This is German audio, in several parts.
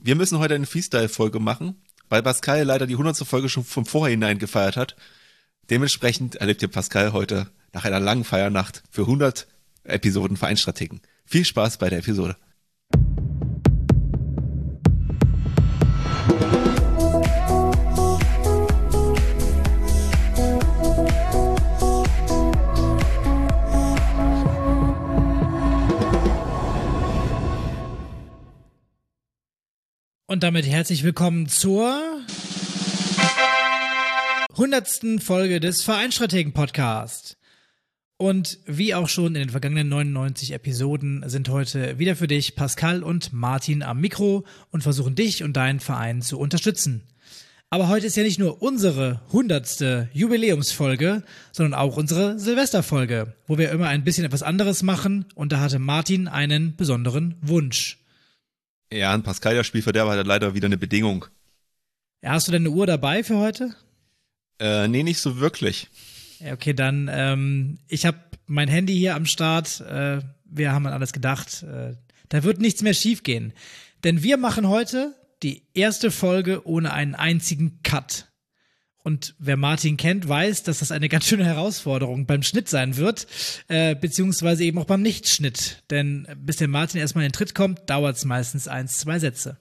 Wir müssen heute eine Freestyle-Folge machen, weil Pascal leider die 100. Folge schon vom Vorhinein gefeiert hat. Dementsprechend erlebt ihr Pascal heute nach einer langen Feiernacht für 100 Episoden Vereinsstrategen. Viel Spaß bei der Episode. Und damit herzlich willkommen zur 100. Folge des Vereinsstrategen-Podcast. Und wie auch schon in den vergangenen 99 Episoden sind heute wieder für dich Pascal und Martin am Mikro und versuchen dich und deinen Verein zu unterstützen. Aber heute ist ja nicht nur unsere 100. Jubiläumsfolge, sondern auch unsere Silvesterfolge, wo wir immer ein bisschen etwas anderes machen, und da hatte Martin einen besonderen Wunsch. Ja, und Pascal, der Spielverderber, hat leider wieder eine Bedingung. Ja, hast du denn eine Uhr dabei für heute? Nee, nicht so wirklich. Ja, okay, dann, ich habe mein Handy hier am Start. Wir haben an alles gedacht. Da wird nichts mehr schiefgehen. Denn wir machen heute die erste Folge ohne einen einzigen Cut. Und wer Martin kennt, weiß, dass das eine ganz schöne Herausforderung beim Schnitt sein wird, beziehungsweise eben auch beim Nichtschnitt. Denn bis der Martin erstmal in den Tritt kommt, dauert es meistens 1-2 Sätze.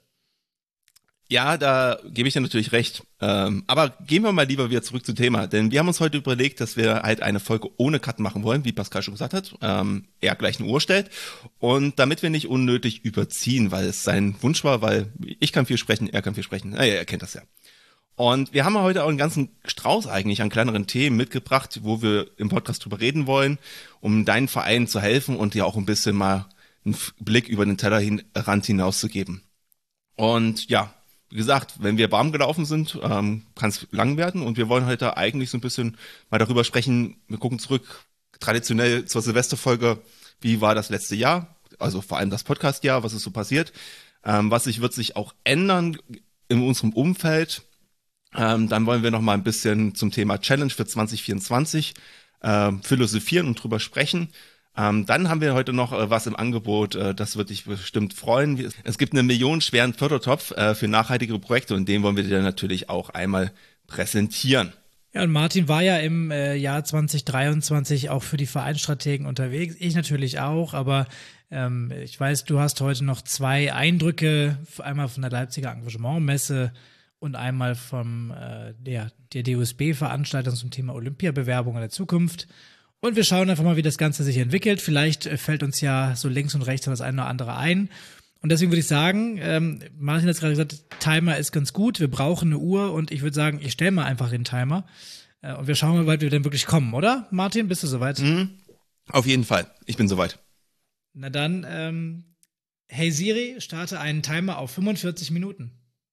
Ja, da gebe ich dir natürlich recht. Aber gehen wir mal lieber wieder zurück zum Thema. Denn wir haben uns heute überlegt, dass wir halt eine Folge ohne Cut machen wollen, wie Pascal schon gesagt hat. Er gleich eine Uhr stellt. Und damit wir nicht unnötig überziehen, weil es sein Wunsch war, weil ich kann viel sprechen, er kann viel sprechen. Naja, er kennt das ja. Und wir haben heute auch einen ganzen Strauß eigentlich an kleineren Themen mitgebracht, wo wir im Podcast drüber reden wollen, um deinen Verein zu helfen und dir auch ein bisschen mal einen Blick über den Tellerrand hinauszugeben. Und ja, wie gesagt, wenn wir warm gelaufen sind, kann es lang werden, und wir wollen heute eigentlich so ein bisschen mal darüber sprechen. Wir gucken zurück traditionell zur Silvesterfolge. Wie war das letzte Jahr? Also vor allem das Podcast-Jahr, was ist so passiert? Wird sich auch ändern in unserem Umfeld? Dann wollen wir noch mal ein bisschen zum Thema Challenge für 2024 philosophieren und drüber sprechen. Dann haben wir heute noch was im Angebot, das wird dich bestimmt freuen. Es gibt einen millionenschweren Fördertopf für nachhaltige Projekte, und den wollen wir dir natürlich auch einmal präsentieren. Ja, und Martin war ja im Jahr 2023 auch für die Vereinsstrategen unterwegs. Ich natürlich auch, aber ich weiß, du hast heute noch 2 Eindrücke, einmal von der Leipziger Engagementmesse und einmal vom der DUSB-Veranstaltung zum Thema Olympiabewerbung in der Zukunft. Und wir schauen einfach mal, wie das Ganze sich entwickelt. Vielleicht fällt uns ja so links und rechts das eine oder andere ein. Und deswegen würde ich sagen, Martin hat gerade gesagt, Timer ist ganz gut, wir brauchen eine Uhr, und ich würde sagen, ich stelle mal einfach den Timer. Und wir schauen mal, wie weit wir denn wirklich kommen, oder? Martin, bist du soweit? Auf jeden Fall, ich bin soweit. Na dann, hey Siri, starte einen Timer auf 45 Minuten.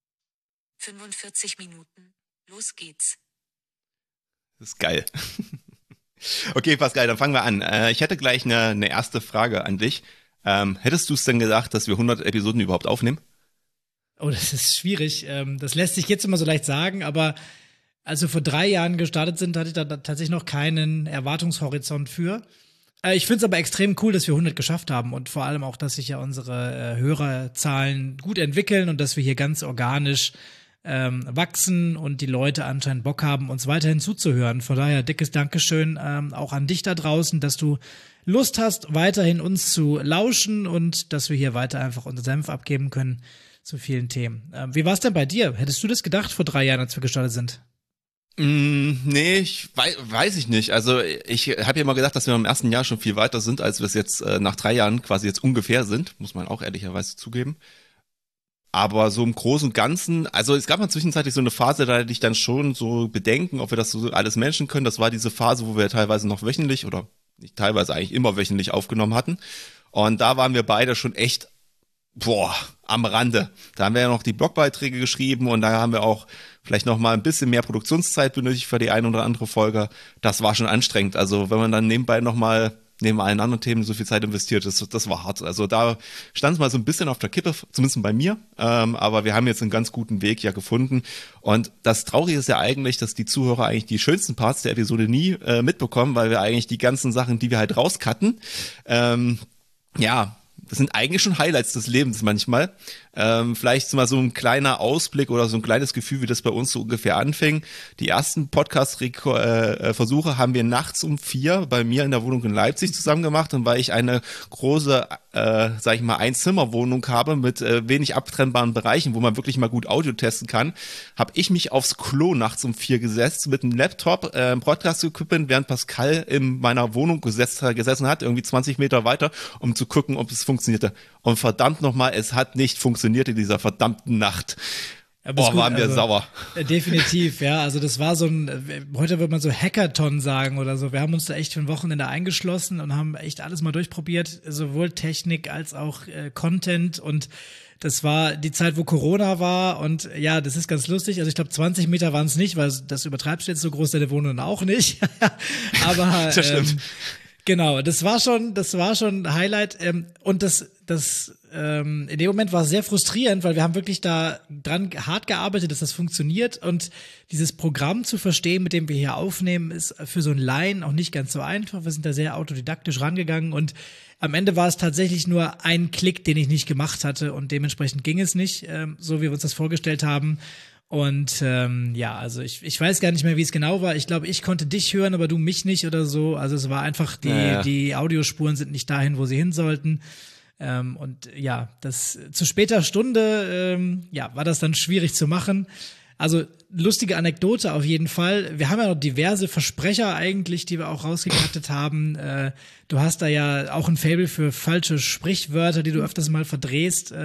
45 Minuten. Los geht's. Das ist geil. Okay, Pascal, dann fangen wir an. Ich hätte gleich eine erste Frage an dich. Hättest du es denn gedacht, dass wir 100 Episoden überhaupt aufnehmen? Oh, das ist schwierig. Das lässt sich jetzt immer so leicht sagen, aber als wir vor 3 Jahren gestartet sind, hatte ich da tatsächlich noch keinen Erwartungshorizont für. Ich finde es aber extrem cool, dass wir 100 geschafft haben, und vor allem auch, dass sich ja unsere Hörerzahlen gut entwickeln und dass wir hier ganz organisch wachsen und die Leute anscheinend Bock haben, uns weiterhin zuzuhören. Von daher dickes Dankeschön auch an dich da draußen, dass du Lust hast, weiterhin uns zu lauschen und dass wir hier weiter einfach unseren Senf abgeben können zu vielen Themen. Wie war es denn bei dir? Hättest du das gedacht vor 3 Jahren, als wir gestartet sind? Nee, weiß ich nicht. Also ich habe ja immer gedacht, dass wir im ersten Jahr schon viel weiter sind, als wir es jetzt nach 3 Jahren quasi jetzt ungefähr sind, muss man auch ehrlicherweise zugeben. Aber so im Großen und Ganzen, also es gab mal zwischenzeitlich so eine Phase, da hatte ich dann schon so Bedenken, ob wir das so alles managen können. Das war diese Phase, wo wir teilweise noch wöchentlich oder nicht teilweise, eigentlich immer wöchentlich aufgenommen hatten. Und da waren wir beide schon echt, am Rande. Da haben wir ja noch die Blogbeiträge geschrieben, und da haben wir auch vielleicht noch mal ein bisschen mehr Produktionszeit benötigt für die eine oder andere Folge. Das war schon anstrengend. Also wenn man dann nebenbei noch mal neben allen anderen Themen so viel Zeit investiert, das war hart. Also da stand es mal so ein bisschen auf der Kippe, zumindest bei mir. Aber wir haben jetzt einen ganz guten Weg ja gefunden. Und das Traurige ist ja eigentlich, dass die Zuhörer eigentlich die schönsten Parts der Episode nie mitbekommen, weil wir eigentlich die ganzen Sachen, die wir halt rauscutten, das sind eigentlich schon Highlights des Lebens manchmal. Vielleicht mal so ein kleiner Ausblick oder so ein kleines Gefühl, wie das bei uns so ungefähr anfing. Die ersten Podcast-Versuche haben wir nachts um 4 bei mir in der Wohnung in Leipzig zusammen gemacht. Und weil ich eine große, sag ich mal, Einzimmerwohnung habe mit wenig abtrennbaren Bereichen, wo man wirklich mal gut Audio testen kann, habe ich mich aufs Klo nachts um 4 gesetzt mit einem Laptop, Podcast-Equipment, während Pascal in meiner Wohnung gesessen hat, irgendwie 20 Meter weiter, um zu gucken, ob es funktionierte. Und verdammt nochmal, es hat nicht funktioniert in dieser verdammten Nacht. Waren wir sauer. Definitiv, ja. Also das war so heute würde man so Hackathon sagen oder so. Wir haben uns da echt für ein Wochenende eingeschlossen und haben echt alles mal durchprobiert, sowohl Technik als auch Content. Und das war die Zeit, wo Corona war. Und ja, das ist ganz lustig. Also ich glaube, 20 Meter waren es nicht, weil das übertreibst du jetzt, so groß deine Wohnung auch nicht. Aber das stimmt. Genau, das war schon ein Highlight. Und das in dem Moment war es sehr frustrierend, weil wir haben wirklich da dran hart gearbeitet, dass das funktioniert, und dieses Programm zu verstehen, mit dem wir hier aufnehmen, ist für so einen Laien auch nicht ganz so einfach. Wir sind da sehr autodidaktisch rangegangen, und am Ende war es tatsächlich nur ein Klick, den ich nicht gemacht hatte, und dementsprechend ging es nicht, so wie wir uns das vorgestellt haben. Und ja, also ich weiß gar nicht mehr, wie es genau war. Ich glaube, ich konnte dich hören, aber du mich nicht oder so. Also es war einfach, die Audiospuren sind nicht dahin, wo sie hin sollten. Und ja, das zu später Stunde, war das dann schwierig zu machen. Also lustige Anekdote auf jeden Fall. Wir haben ja noch diverse Versprecher eigentlich, die wir auch rausgekattet haben. Du hast da ja auch ein Faible für falsche Sprichwörter, die du öfters mal verdrehst.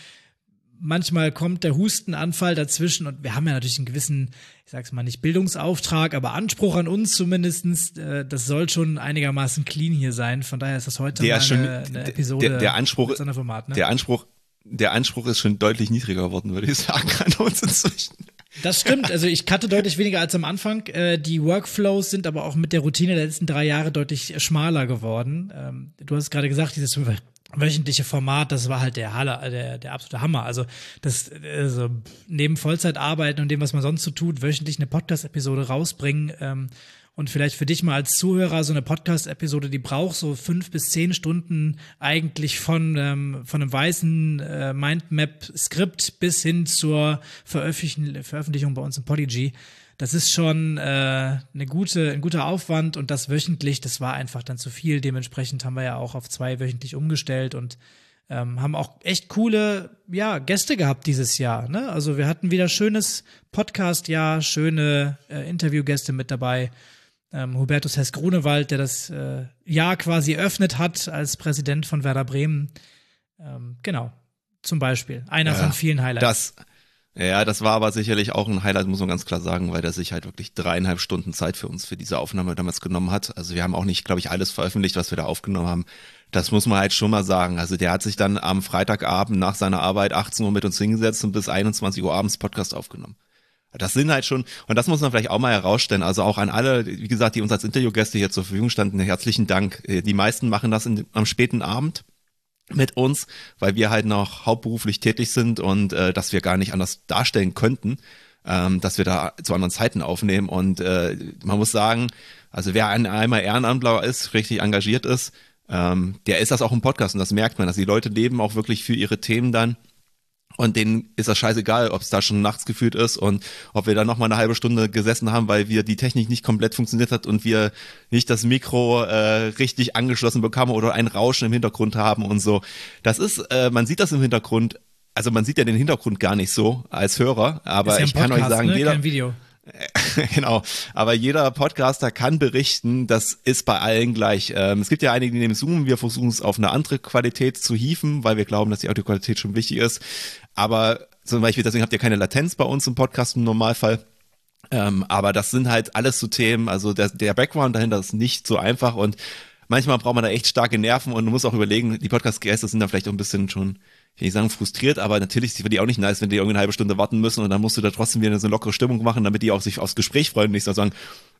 Manchmal kommt der Hustenanfall dazwischen, und wir haben ja natürlich einen gewissen, ich sag's mal nicht Bildungsauftrag, aber Anspruch an uns zumindestens. Das soll schon einigermaßen clean hier sein. Von daher ist das heute mal eine Episode der Anspruch, mit Sonderformat, ne? Der Anspruch ist schon deutlich niedriger geworden, würde ich sagen, an uns inzwischen. Das stimmt, also ich cutte deutlich weniger als am Anfang. Die Workflows sind aber auch mit der Routine der letzten 3 Jahre deutlich schmaler geworden. Du hast gerade gesagt, dieses wöchentliche Format, das war halt der absolute Hammer. Also neben Vollzeitarbeiten und dem, was man sonst so tut, wöchentlich eine Podcast-Episode rausbringen. Und vielleicht für dich mal als Zuhörer, so eine Podcast-Episode, die braucht so 5 bis 10 Stunden eigentlich von einem weißen Mindmap-Skript bis hin zur Veröffentlichung bei uns im Podigy. Das ist schon ein guter Aufwand, und das wöchentlich, das war einfach dann zu viel. Dementsprechend haben wir ja auch auf 2 wöchentlich umgestellt und haben auch echt coole Gäste gehabt dieses Jahr. Ne? Also wir hatten wieder schönes Podcast-Jahr, schöne Interviewgäste mit dabei. Hubertus Hess-Grunewald, der das Jahr quasi eröffnet hat als Präsident von Werder Bremen. Genau, zum Beispiel. Einer von vielen Highlights. Das war aber sicherlich auch ein Highlight, muss man ganz klar sagen, weil der sich halt wirklich 3,5 Stunden Zeit für uns für diese Aufnahme damals genommen hat. Also wir haben auch nicht, glaube ich, alles veröffentlicht, was wir da aufgenommen haben. Das muss man halt schon mal sagen. Also der hat sich dann am Freitagabend nach seiner Arbeit 18 Uhr mit uns hingesetzt und bis 21 Uhr abends Podcast aufgenommen. Das sind halt schon, und das muss man vielleicht auch mal herausstellen, also auch an alle, wie gesagt, die uns als Interviewgäste hier zur Verfügung standen, herzlichen Dank. Die meisten machen das am späten Abend mit uns, weil wir halt noch hauptberuflich tätig sind und dass wir gar nicht anders darstellen könnten, dass wir da zu anderen Zeiten aufnehmen. Und man muss sagen, also wer einmal Ehrenamtler ist, richtig engagiert ist, der ist das auch im Podcast, und das merkt man, dass die Leute leben auch wirklich für ihre Themen dann. Und denen ist das scheißegal, ob es da schon nachts geführt ist und ob wir da noch mal eine halbe Stunde gesessen haben, weil die Technik nicht komplett funktioniert hat und wir nicht das Mikro richtig angeschlossen bekamen oder ein Rauschen im Hintergrund haben und so. Das ist, man sieht das im Hintergrund, also man sieht ja den Hintergrund gar nicht so als Hörer, aber ja ich kann euch sagen, ne? Kein Video. Genau, aber jeder Podcaster kann berichten, das ist bei allen gleich. Es gibt ja einige, die nehmen Zoom, wir versuchen es auf eine andere Qualität zu hieven, weil wir glauben, dass die Audioqualität schon wichtig ist. Aber zum Beispiel, deswegen habt ihr keine Latenz bei uns im Podcast im Normalfall. Aber das sind halt alles so Themen, also der Background dahinter ist nicht so einfach, und manchmal braucht man da echt starke Nerven, und du musst auch überlegen, die Podcast-Gäste sind da vielleicht auch ein bisschen schon, ich will nicht sagen frustriert, aber natürlich ist für die auch nicht nice, wenn die irgendwie eine halbe Stunde warten müssen, und dann musst du da trotzdem wieder so eine lockere Stimmung machen, damit die auch sich aufs Gespräch freuen und nicht so sagen,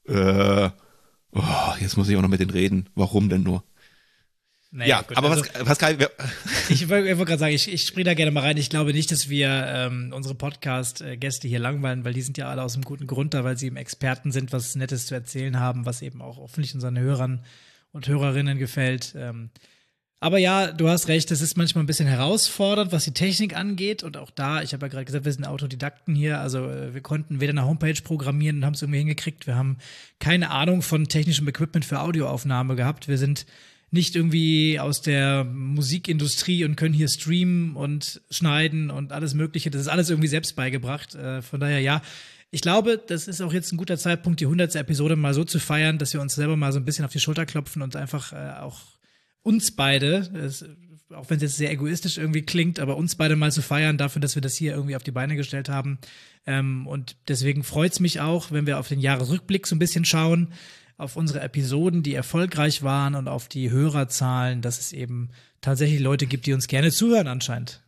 jetzt muss ich auch noch mit denen reden, warum denn nur? Naja, gut, aber also, Pascal, ich wollte gerade sagen, ich springe da gerne mal rein. Ich glaube nicht, dass wir unsere Podcast-Gäste hier langweilen, weil die sind ja alle aus einem guten Grund da, weil sie eben Experten sind, was Nettes zu erzählen haben, was eben auch hoffentlich unseren Hörern und Hörerinnen gefällt. Aber ja, du hast recht, das ist manchmal ein bisschen herausfordernd, was die Technik angeht. Und auch da, ich habe ja gerade gesagt, wir sind Autodidakten hier. Also wir konnten weder eine Homepage programmieren und haben es irgendwie hingekriegt. Wir haben keine Ahnung von technischem Equipment für Audioaufnahme gehabt. Wir sind nicht irgendwie aus der Musikindustrie und können hier streamen und schneiden und alles Mögliche. Das ist alles irgendwie selbst beigebracht. Von daher, ja. Ich glaube, das ist auch jetzt ein guter Zeitpunkt, die 100. Episode mal so zu feiern, dass wir uns selber mal so ein bisschen auf die Schulter klopfen und einfach auch uns beide, auch wenn es jetzt sehr egoistisch irgendwie klingt, aber uns beide mal zu feiern dafür, dass wir das hier irgendwie auf die Beine gestellt haben. Und deswegen freut es mich auch, wenn wir auf den Jahresrückblick so ein bisschen schauen, auf unsere Episoden, die erfolgreich waren und auf die Hörerzahlen, dass es eben tatsächlich Leute gibt, die uns gerne zuhören anscheinend.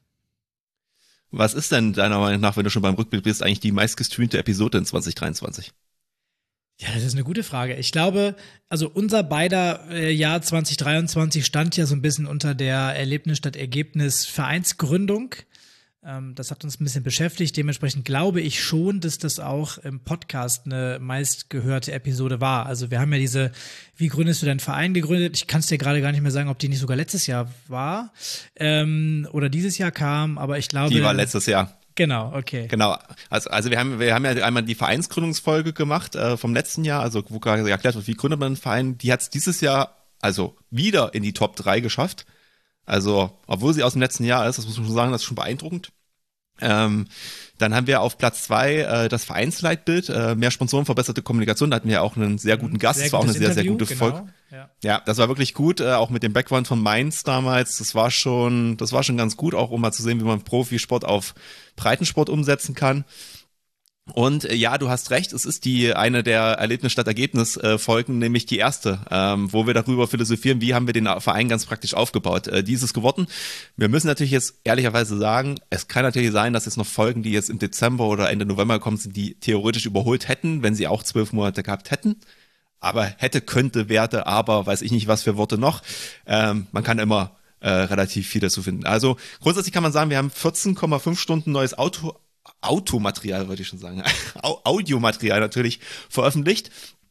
Was ist denn deiner Meinung nach, wenn du schon beim Rückblick bist, eigentlich die meistgestreamte Episode in 2023? Ja, das ist eine gute Frage. Ich glaube, also unser beider Jahr 2023 stand ja so ein bisschen unter der Erlebnis statt Ergebnis Vereinsgründung. Das hat uns ein bisschen beschäftigt. Dementsprechend glaube ich schon, dass das auch im Podcast eine meistgehörte Episode war. Also wir haben ja diese Wie gründest du deinen Verein gegründet? Ich kann es dir gerade gar nicht mehr sagen, ob die nicht sogar letztes Jahr war oder dieses Jahr kam, aber ich glaube. Die war letztes Jahr. Genau, okay. Genau, also wir haben ja einmal die Vereinsgründungsfolge gemacht vom letzten Jahr, also wo gerade erklärt wird, wie gründet man einen Verein. Die hat es dieses Jahr also wieder in die Top 3 geschafft. Also, obwohl sie aus dem letzten Jahr ist, das muss man schon sagen, das ist schon beeindruckend. Dann haben wir auf Platz 2 das Vereinsleitbild, mehr Sponsoren, verbesserte Kommunikation. Da hatten wir auch einen sehr guten Gast. Das war auch eine sehr, sehr gute Folge. Ja, das war wirklich gut, auch mit dem Background von Mainz damals. Das war schon ganz gut, auch um mal zu sehen, wie man Profisport auf Breitensport umsetzen kann. Und ja, du hast recht, es ist eine der Erlebnis statt Ergebnis Folgen, nämlich die erste, wo wir darüber philosophieren, wie haben wir den Verein ganz praktisch aufgebaut. Die ist es geworden. Wir müssen natürlich jetzt ehrlicherweise sagen, es kann natürlich sein, dass jetzt noch Folgen, die jetzt im Dezember oder Ende November gekommen sind, die theoretisch überholt hätten, wenn sie auch 12 Monate gehabt hätten. Aber hätte, könnte, werde, aber, weiß ich nicht, was für Worte noch. Man kann immer relativ viel dazu finden. Also grundsätzlich kann man sagen, wir haben 14,5 Stunden neues Automaterial, würde ich schon sagen, Audiomaterial natürlich veröffentlicht.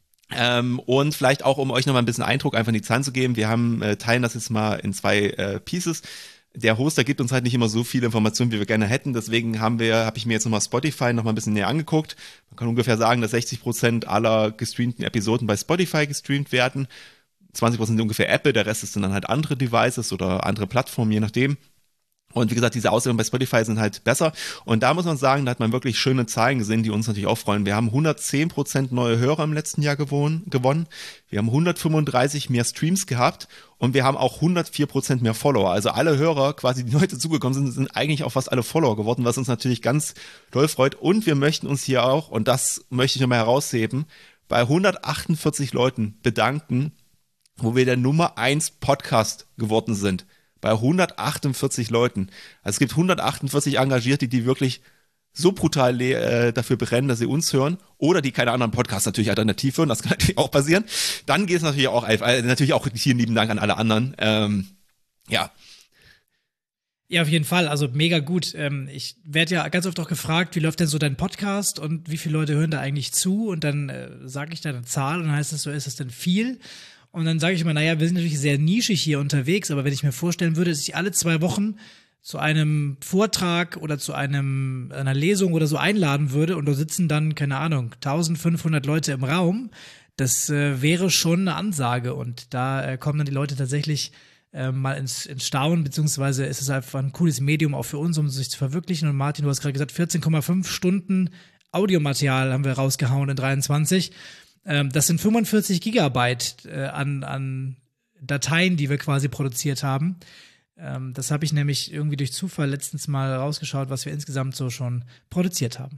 Und vielleicht auch, um euch nochmal ein bisschen Eindruck einfach in die Zahlen zu geben, wir teilen das jetzt mal in 2 Pieces. Der Hoster gibt uns halt nicht immer so viele Informationen, wie wir gerne hätten, deswegen habe ich mir jetzt nochmal Spotify nochmal ein bisschen näher angeguckt. Man kann ungefähr sagen, dass 60% aller gestreamten Episoden bei Spotify gestreamt werden, 20% sind ungefähr Apple, der Rest ist dann halt andere Devices oder andere Plattformen, je nachdem. Und wie gesagt, diese Auswertungen bei Spotify sind halt besser. Und da muss man sagen, da hat man wirklich schöne Zahlen gesehen, die uns natürlich auch freuen. Wir haben 110% neue Hörer im letzten Jahr gewonnen. Wir haben 135 mehr Streams gehabt und wir haben auch 104% mehr Follower. Also alle Hörer, quasi, die neu dazugekommen sind eigentlich auch fast alle Follower geworden, was uns natürlich ganz doll freut. Und wir möchten uns hier auch, und das möchte ich nochmal herausheben, bei 148 Leuten bedanken, wo wir der Nummer 1 Podcast geworden sind. Bei 148 Leuten. Also es gibt 148 Engagierte, die wirklich so brutal dafür brennen, dass sie uns hören oder die keine anderen Podcasts natürlich alternativ hören. Das kann natürlich auch passieren. Dann geht es natürlich auch, natürlich auch vielen lieben Dank an alle anderen. Ja. Ja, auf jeden Fall. Also mega gut. Ich werde ja ganz oft auch gefragt, wie läuft denn so dein Podcast und wie viele Leute hören da eigentlich zu? Und dann sage ich da eine Zahl und dann heißt es so, ist es denn viel? Und dann sage ich immer, naja, wir sind natürlich sehr nischig hier unterwegs, aber wenn ich mir vorstellen würde, dass ich alle 2 Wochen zu einem Vortrag oder zu einer Lesung oder so einladen würde und da sitzen dann, keine Ahnung, 1500 Leute im Raum, das wäre schon eine Ansage und da kommen dann die Leute tatsächlich mal ins Staunen, beziehungsweise ist es einfach ein cooles Medium auch für uns, um sich zu verwirklichen. Und Martin, du hast gerade gesagt, 14,5 Stunden Audiomaterial haben wir rausgehauen in 23. Das sind 45 Gigabyte an Dateien, die wir quasi produziert haben. Das habe ich nämlich irgendwie durch Zufall letztens mal rausgeschaut, was wir insgesamt so schon produziert haben.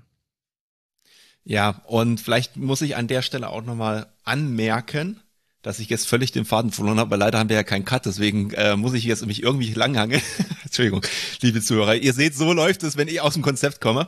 Ja, und vielleicht muss ich an der Stelle auch nochmal anmerken, dass ich jetzt völlig den Faden verloren habe, weil leider haben wir ja keinen Cut, deswegen muss ich jetzt mich irgendwie langhangeln. Entschuldigung, liebe Zuhörer. Ihr seht, so läuft es, wenn ich aus dem Konzept komme.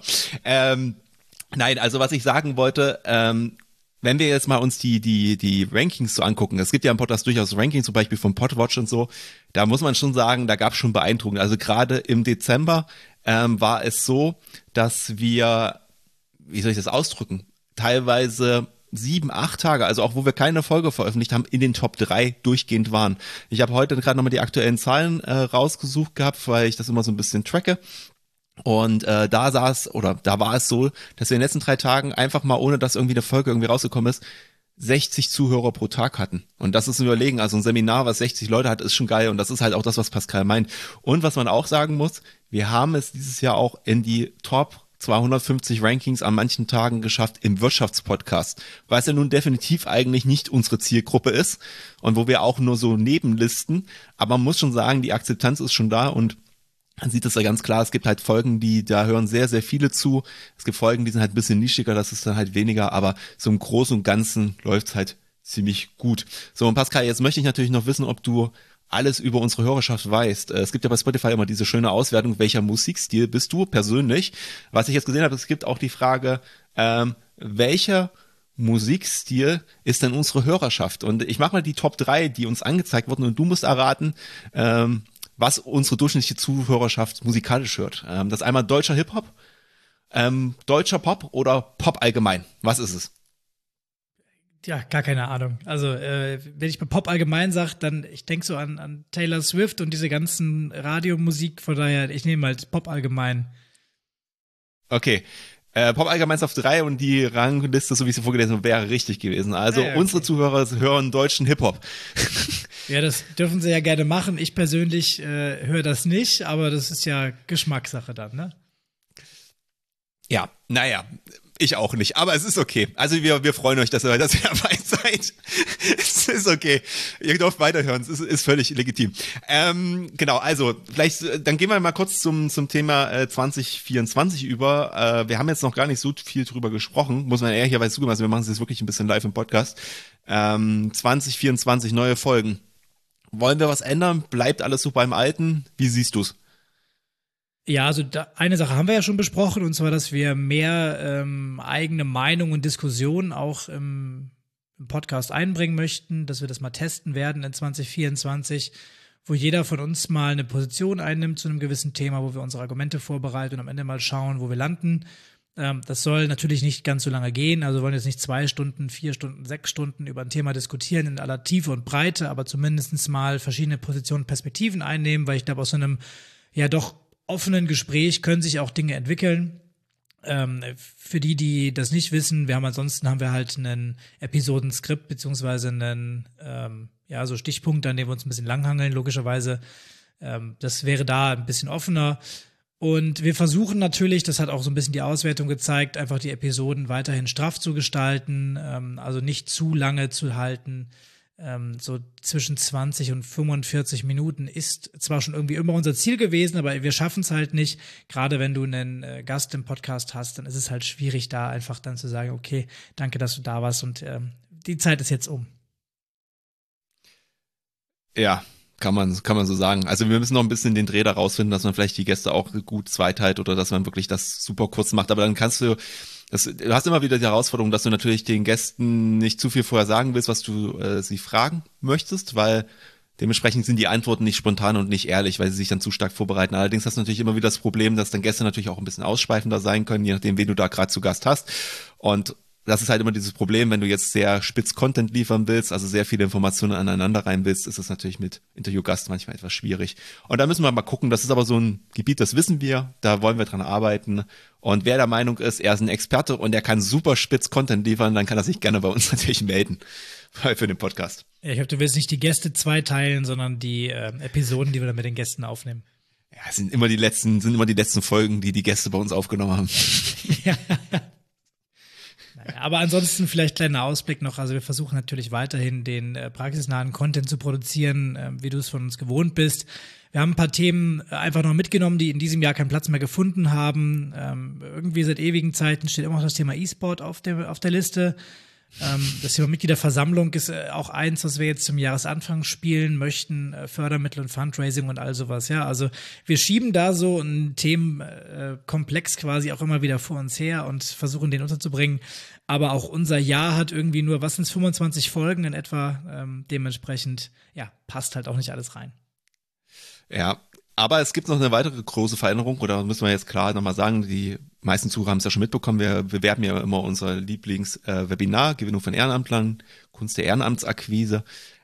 Nein, also was ich sagen wollte, wenn wir jetzt mal uns die Rankings so angucken, es gibt ja im Podcast durchaus Rankings, zum Beispiel vom Podwatch und so, da muss man schon sagen, da gab es schon Beeindruckungen. Also gerade im Dezember war es so, dass wir, wie soll ich das ausdrücken, teilweise 7, 8 Tage, also auch wo wir keine Folge veröffentlicht haben, in den Top 3 durchgehend waren. Ich habe heute gerade nochmal die aktuellen Zahlen rausgesucht gehabt, weil ich das immer so ein bisschen tracke. Und da war es so, dass wir in den letzten 3 Tagen einfach mal, ohne dass irgendwie eine Folge irgendwie rausgekommen ist, 60 Zuhörer pro Tag hatten. Und das ist ein Überlegen, also ein Seminar, was 60 Leute hat, ist schon geil. Und das ist halt auch das, was Pascal meint. Und was man auch sagen muss, wir haben es dieses Jahr auch in die Top 250 Rankings an manchen Tagen geschafft im Wirtschaftspodcast, was ja nun definitiv eigentlich nicht unsere Zielgruppe ist und wo wir auch nur so nebenlisten. Aber man muss schon sagen, die Akzeptanz ist schon da und man sieht es ja ganz klar, es gibt halt Folgen, da hören sehr, sehr viele zu. Es gibt Folgen, die sind halt ein bisschen nischiger, das ist dann halt weniger, aber so im Großen und Ganzen läuft's halt ziemlich gut. So, und Pascal, jetzt möchte ich natürlich noch wissen, ob du alles über unsere Hörerschaft weißt. Es gibt ja bei Spotify immer diese schöne Auswertung, welcher Musikstil bist du persönlich? Was ich jetzt gesehen habe, es gibt auch die Frage, welcher Musikstil ist denn unsere Hörerschaft? Und ich mache mal die Top 3, die uns angezeigt wurden und du musst erraten, was unsere durchschnittliche Zuhörerschaft musikalisch hört. Das ist einmal deutscher Hip-Hop, deutscher Pop oder Pop allgemein. Was ist es? Ja, gar keine Ahnung. Also, wenn ich bei Pop allgemein sage, dann, ich denke so an Taylor Swift und diese ganzen Radiomusik, von daher, ich nehme halt Pop allgemein. Okay. Pop allgemein ist auf 3 und die Rangliste, so wie ich sie vorgelesen habe, wäre richtig gewesen. Also okay. Unsere Zuhörer hören deutschen Hip-Hop. Ja, das dürfen sie ja gerne machen. Ich persönlich höre das nicht, aber das ist ja Geschmackssache dann, ne? Ja, naja, ich auch nicht, aber es ist okay. Also wir freuen euch, dass ihr dabei seid. Es ist okay. Ihr dürft weiterhören, es ist völlig legitim. Genau, also vielleicht, dann gehen wir mal kurz zum Thema 2024 über. Wir haben jetzt noch gar nicht so viel drüber gesprochen, muss man ehrlicherweise zugeben, also wir machen es jetzt wirklich ein bisschen live im Podcast. 2024 neue Folgen. Wollen wir was ändern? Bleibt alles so beim Alten? Wie siehst du's? Ja, also eine Sache haben wir ja schon besprochen, und zwar, dass wir mehr eigene Meinung und Diskussion auch im Podcast einbringen möchten, dass wir das mal testen werden in 2024, wo jeder von uns mal eine Position einnimmt zu einem gewissen Thema, wo wir unsere Argumente vorbereiten und am Ende mal schauen, wo wir landen. Das soll natürlich nicht ganz so lange gehen, also wir wollen jetzt nicht 2 Stunden, 4 Stunden, 6 Stunden über ein Thema diskutieren in aller Tiefe und Breite, aber zumindest mal verschiedene Positionen, Perspektiven einnehmen, weil ich glaube, aus so einem ja doch offenen Gespräch können sich auch Dinge entwickeln. Für die das nicht wissen, ansonsten haben wir halt einen Episodenskript beziehungsweise einen so Stichpunkt, an dem wir uns ein bisschen langhangeln, logischerweise. Das wäre da ein bisschen offener. Und wir versuchen natürlich, das hat auch so ein bisschen die Auswertung gezeigt, einfach die Episoden weiterhin straff zu gestalten, also nicht zu lange zu halten. So zwischen 20 und 45 Minuten ist zwar schon irgendwie immer unser Ziel gewesen, aber wir schaffen es halt nicht. Gerade wenn du einen Gast im Podcast hast, dann ist es halt schwierig, da einfach dann zu sagen, okay, danke, dass du da warst und die Zeit ist jetzt um. Ja, kann man so sagen. Also wir müssen noch ein bisschen den Dreh da rausfinden, dass man vielleicht die Gäste auch gut zweiteilt oder dass man wirklich das super kurz macht. Aber dann du hast immer wieder die Herausforderung, dass du natürlich den Gästen nicht zu viel vorher sagen willst, was du sie fragen möchtest, weil dementsprechend sind die Antworten nicht spontan und nicht ehrlich, weil sie sich dann zu stark vorbereiten. Allerdings hast du natürlich immer wieder das Problem, dass dann Gäste natürlich auch ein bisschen ausschweifender sein können, je nachdem, wen du da gerade zu Gast hast. Und das ist halt immer dieses Problem, wenn du jetzt sehr spitz Content liefern willst, also sehr viele Informationen aneinander rein willst, ist es natürlich mit Interviewgast manchmal etwas schwierig. Und da müssen wir mal gucken, das ist aber so ein Gebiet, das wissen wir, da wollen wir dran arbeiten. Und wer der Meinung ist, er ist ein Experte und er kann super spitz Content liefern, dann kann er sich gerne bei uns natürlich melden für den Podcast. Ja, ich glaube, du willst nicht die Gäste zweiteilen, sondern die Episoden, die wir dann mit den Gästen aufnehmen. Ja, es sind immer die letzten Folgen, die Gäste bei uns aufgenommen haben. Ja. Aber ansonsten vielleicht kleiner Ausblick noch. Also wir versuchen natürlich weiterhin den praxisnahen Content zu produzieren, wie du es von uns gewohnt bist. Wir haben ein paar Themen einfach noch mitgenommen, die in diesem Jahr keinen Platz mehr gefunden haben. Irgendwie seit ewigen Zeiten steht immer noch das Thema E-Sport auf der Liste. Das Thema Mitgliederversammlung ist auch eins, was wir jetzt zum Jahresanfang spielen möchten, Fördermittel und Fundraising und all sowas. Ja, also wir schieben da so einen Themenkomplex quasi auch immer wieder vor uns her und versuchen, den unterzubringen. Aber auch unser Jahr hat irgendwie nur, 25 Folgen in etwa, dementsprechend, ja, passt halt auch nicht alles rein. Ja, Aber es gibt noch eine weitere große Veränderung, oder müssen wir jetzt klar nochmal sagen, die meisten Zuhörer haben es ja schon mitbekommen, wir bewerben ja immer unser Lieblings-Webinar, Gewinnung von Ehrenamtlern, Kunst der Ehrenamtsakquise.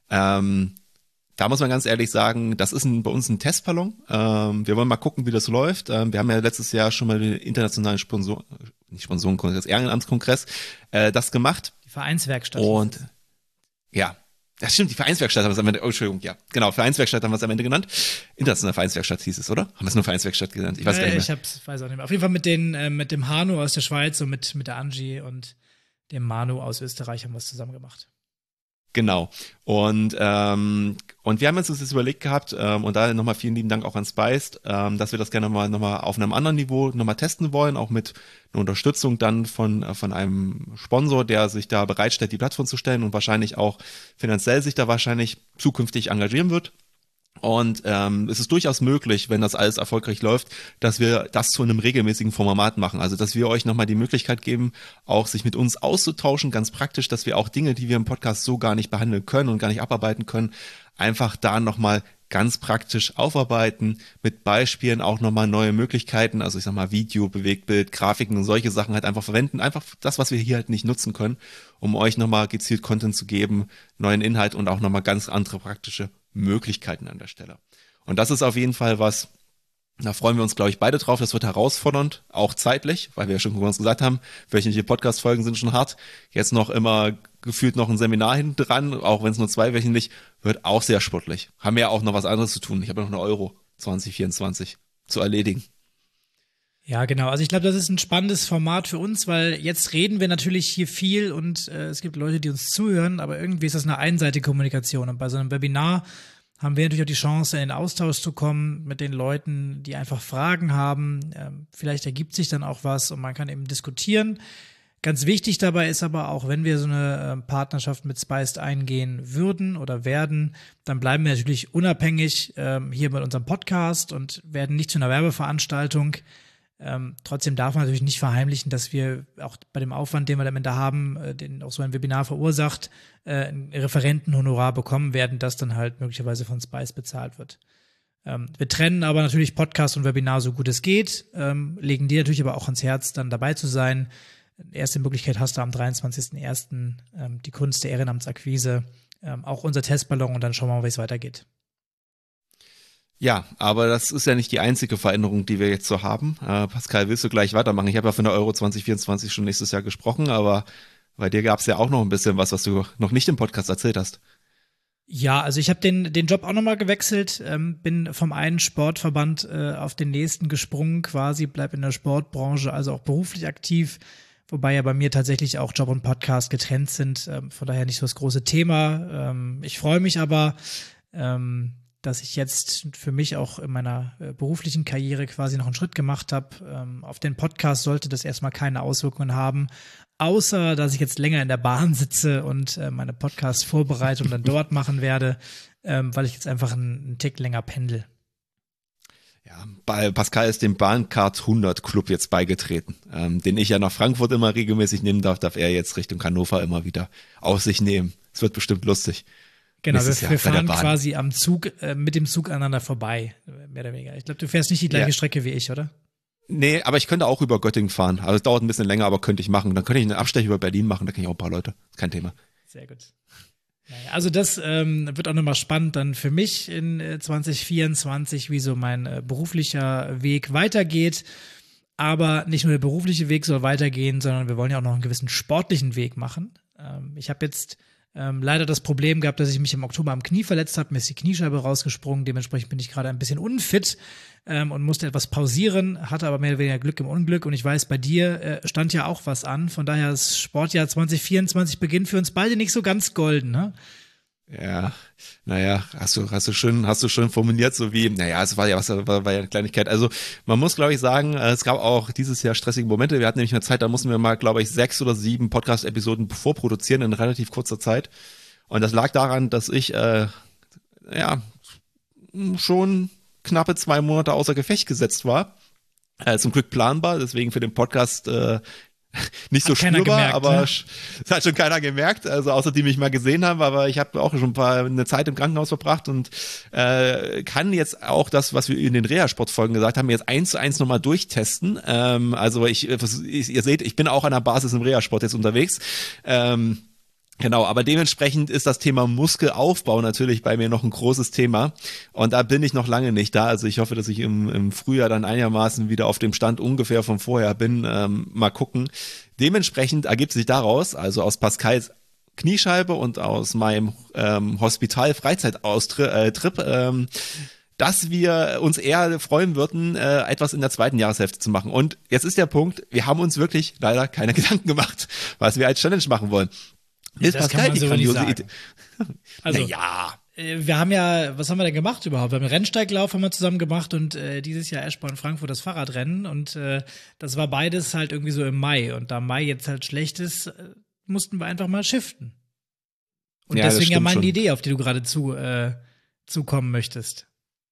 Da muss man ganz ehrlich sagen, das ist bei uns ein Testballon. Wir wollen mal gucken, wie das läuft. Wir haben ja letztes Jahr schon mal den internationalen Sponsorenkongress, Ehrenamtskongress, das gemacht. Die Vereinswerkstatt. Und ja, das stimmt, die Vereinswerkstatt haben wir es am Ende, oh, Entschuldigung, ja, genau, Vereinswerkstatt haben wir es am Ende genannt. Internationale Vereinswerkstatt hieß es, oder? Haben wir es nur Vereinswerkstatt genannt? Ich weiß gar nicht mehr. Weiß auch nicht mehr. Auf jeden Fall mit dem Hanu aus der Schweiz und mit der Angie und dem Manu aus Österreich haben wir es zusammen gemacht. Genau. Und wir haben uns das jetzt überlegt gehabt, und da nochmal vielen lieben Dank auch an Spiced, dass wir das gerne nochmal auf einem anderen Niveau nochmal testen wollen, auch mit einer Unterstützung dann von einem Sponsor, der sich da bereitstellt, die Plattform zu stellen und wahrscheinlich auch finanziell sich da wahrscheinlich zukünftig engagieren wird. Und es ist durchaus möglich, wenn das alles erfolgreich läuft, dass wir das zu einem regelmäßigen Format machen. Also dass wir euch nochmal die Möglichkeit geben, auch sich mit uns auszutauschen, ganz praktisch, dass wir auch Dinge, die wir im Podcast so gar nicht behandeln können und gar nicht abarbeiten können, einfach da nochmal ganz praktisch aufarbeiten, mit Beispielen auch nochmal neue Möglichkeiten, also ich sag mal Video, Bewegtbild, Grafiken und solche Sachen halt einfach verwenden, einfach das, was wir hier halt nicht nutzen können, um euch nochmal gezielt Content zu geben, neuen Inhalt und auch nochmal ganz andere praktische Möglichkeiten an der Stelle. Und das ist auf jeden Fall was, da freuen wir uns, glaube ich, beide drauf. Das wird herausfordernd, auch zeitlich, weil wir ja schon uns gesagt haben, wöchentliche Podcast-Folgen sind schon hart. Jetzt noch immer gefühlt noch ein Seminar hinten dran, auch wenn es nur 2-wöchentlich, wird auch sehr sportlich. Haben wir ja auch noch was anderes zu tun. Ich habe noch eine Euro 2024 zu erledigen. Ja, genau. Also ich glaube, das ist ein spannendes Format für uns, weil jetzt reden wir natürlich hier viel und es gibt Leute, die uns zuhören, aber irgendwie ist das eine einseitige Kommunikation. Und bei so einem Webinar haben wir natürlich auch die Chance, in den Austausch zu kommen mit den Leuten, die einfach Fragen haben. Vielleicht ergibt sich dann auch was und man kann eben diskutieren. Ganz wichtig dabei ist aber auch, wenn wir so eine Partnerschaft mit Spiced eingehen würden oder werden, dann bleiben wir natürlich unabhängig hier mit unserem Podcast und werden nicht zu einer Werbeveranstaltung. Trotzdem darf man natürlich nicht verheimlichen, dass wir auch bei dem Aufwand, den wir am Ende haben, den auch so ein Webinar verursacht, ein Referentenhonorar bekommen werden, das dann halt möglicherweise von Spiced bezahlt wird. Wir trennen aber natürlich Podcast und Webinar so gut es geht, legen dir natürlich aber auch ans Herz, dann dabei zu sein. Erste Möglichkeit hast du am 23.01. Die Kunst der Ehrenamtsakquise, auch unser Testballon und dann schauen wir mal, wie es weitergeht. Ja, aber das ist ja nicht die einzige Veränderung, die wir jetzt so haben. Pascal, willst du gleich weitermachen? Ich habe ja von der Euro 2024 schon nächstes Jahr gesprochen, aber bei dir gab es ja auch noch ein bisschen was du noch nicht im Podcast erzählt hast. Ja, also ich habe den Job auch nochmal gewechselt, bin vom einen Sportverband auf den nächsten gesprungen quasi, bleib in der Sportbranche, also auch beruflich aktiv, wobei ja bei mir tatsächlich auch Job und Podcast getrennt sind, von daher nicht so das große Thema. Ich freue mich aber, dass ich jetzt für mich auch in meiner beruflichen Karriere quasi noch einen Schritt gemacht habe. Auf den Podcast sollte das erstmal keine Auswirkungen haben, außer dass ich jetzt länger in der Bahn sitze und meine Podcast-Vorbereitung dann dort machen werde, weil ich jetzt einfach einen Tick länger pendel. Ja, bei Pascal ist dem Bahncard 100 Club jetzt beigetreten, den ich ja nach Frankfurt immer regelmäßig nehmen darf er jetzt Richtung Hannover immer wieder auf sich nehmen. Es wird bestimmt lustig. Genau, wir fahren quasi am Zug, mit dem Zug aneinander vorbei, mehr oder weniger. Ich glaube, du fährst nicht die gleiche Strecke wie ich, oder? Nee, aber ich könnte auch über Göttingen fahren. Also es dauert ein bisschen länger, aber könnte ich machen. Dann könnte ich einen Abstecher über Berlin machen, da kenne ich auch ein paar Leute. Kein Thema. Sehr gut. Naja, also das wird auch nochmal spannend dann für mich in 2024, wie so mein beruflicher Weg weitergeht. Aber nicht nur der berufliche Weg soll weitergehen, sondern wir wollen ja auch noch einen gewissen sportlichen Weg machen. Ich habe jetzt leider das Problem gehabt, dass ich mich im Oktober am Knie verletzt habe. Mir ist die Kniescheibe rausgesprungen. Dementsprechend bin ich gerade ein bisschen unfit und musste etwas pausieren, hatte aber mehr oder weniger Glück im Unglück. Und ich weiß, bei dir stand ja auch was an. Von daher das Sportjahr 2024 beginnt für uns beide nicht so ganz golden, ne? Ja, naja, hast du schön formuliert, so wie, naja, es war ja eine Kleinigkeit. Also man muss, glaube ich, sagen, es gab auch dieses Jahr stressige Momente. Wir hatten nämlich eine Zeit, da mussten wir mal, glaube ich, 6 oder 7 Podcast-Episoden vorproduzieren in relativ kurzer Zeit. Und das lag daran, dass ich schon knappe 2 Monate außer Gefecht gesetzt war. Zum Glück planbar, deswegen für den Podcast Nicht so Hat keiner spürbar, gemerkt, aber ne? es hat schon keiner gemerkt, also außer die mich mal gesehen haben, aber ich habe auch schon eine Zeit im Krankenhaus verbracht und kann jetzt auch das, was wir in den Reha-Sportfolgen gesagt haben, jetzt 1:1 nochmal durchtesten. Also ihr seht, ich bin auch an der Basis im Reha-Sport jetzt unterwegs. Genau, aber dementsprechend ist das Thema Muskelaufbau natürlich bei mir noch ein großes Thema und da bin ich noch lange nicht da. Also ich hoffe, dass ich im Frühjahr dann einigermaßen wieder auf dem Stand ungefähr von vorher bin. Mal gucken. Dementsprechend ergibt sich daraus, also aus Pascals Kniescheibe und aus meinem Hospital-Freizeitaustrip, dass wir uns eher freuen würden, etwas in der zweiten Jahreshälfte zu machen. Und jetzt ist der Punkt, wir haben uns wirklich leider keine Gedanken gemacht, was wir als Challenge machen wollen. Ist das kann Pascal man die so nicht grandiose sagen. Idee? Also, Naja. wir haben ja, was haben wir denn gemacht überhaupt? Wir haben einen Rennsteiglauf haben wir zusammen gemacht und dieses Jahr Eschborn Frankfurt das Fahrradrennen und das war beides halt irgendwie so im Mai und da Mai jetzt halt schlecht ist, mussten wir einfach mal shiften. Und Ja, das deswegen ja stimmt meine schon. Idee, auf die du gerade zukommen möchtest.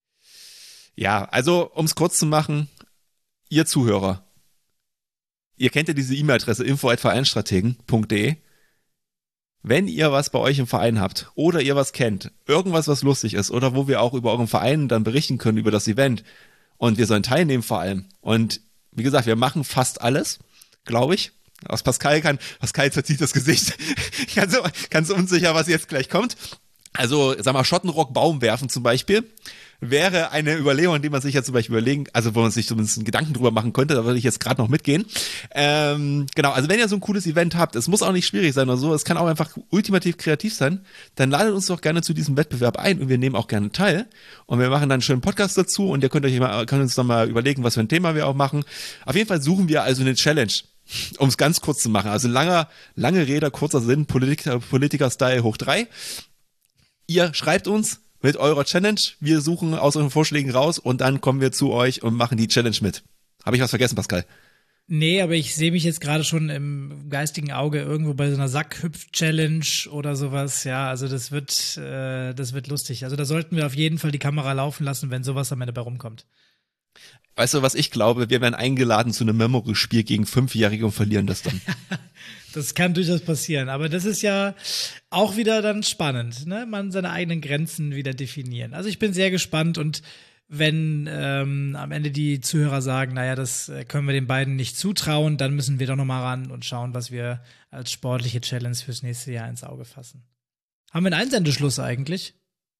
Ja, also um es kurz zu machen, ihr Zuhörer, ihr kennt ja diese E-Mail-Adresse info@vereinstrategen.de. Wenn ihr was bei euch im Verein habt oder ihr was kennt, irgendwas, was lustig ist oder wo wir auch über euren Verein dann berichten können, über das Event und wir sollen teilnehmen vor allem. Und wie gesagt, wir machen fast alles, glaube ich. Aus Pascal verzieht das Gesicht. Ganz unsicher, was jetzt gleich kommt. Also, sag mal, Schottenrock Baum werfen zum Beispiel wäre eine Überlegung, die man sich ja zum Beispiel also wo man sich zumindest einen Gedanken drüber machen könnte, da würde ich jetzt gerade noch mitgehen. Genau, also wenn ihr so ein cooles Event habt, es muss auch nicht schwierig sein oder so, es kann auch einfach ultimativ kreativ sein, dann ladet uns doch gerne zu diesem Wettbewerb ein und wir nehmen auch gerne teil und wir machen dann einen schönen Podcast dazu und ihr könnt uns noch mal überlegen, was für ein Thema wir auch machen. Auf jeden Fall suchen wir also eine Challenge. Um es ganz kurz zu machen, also lange Rede, kurzer Sinn, Politiker-Style hoch 3. Ihr schreibt uns mit eurer Challenge, wir suchen aus euren Vorschlägen raus und dann kommen wir zu euch und machen die Challenge mit. Habe ich was vergessen, Pascal? Nee, aber ich sehe mich jetzt gerade schon im geistigen Auge irgendwo bei so einer Sackhüpf-Challenge oder sowas. Ja, also das wird lustig. Also da sollten wir auf jeden Fall die Kamera laufen lassen, wenn sowas am Ende bei rumkommt. Weißt du, was ich glaube? Wir werden eingeladen zu einem Memory-Spiel gegen 5-Jährige und verlieren das dann. Das kann durchaus passieren, aber das ist ja auch wieder dann spannend, ne? Man seine eigenen Grenzen wieder definieren. Also ich bin sehr gespannt und wenn am Ende die Zuhörer sagen, naja, das können wir den beiden nicht zutrauen, dann müssen wir doch noch mal ran und schauen, was wir als sportliche Challenge fürs nächste Jahr ins Auge fassen. Haben wir einen Einsendeschluss eigentlich?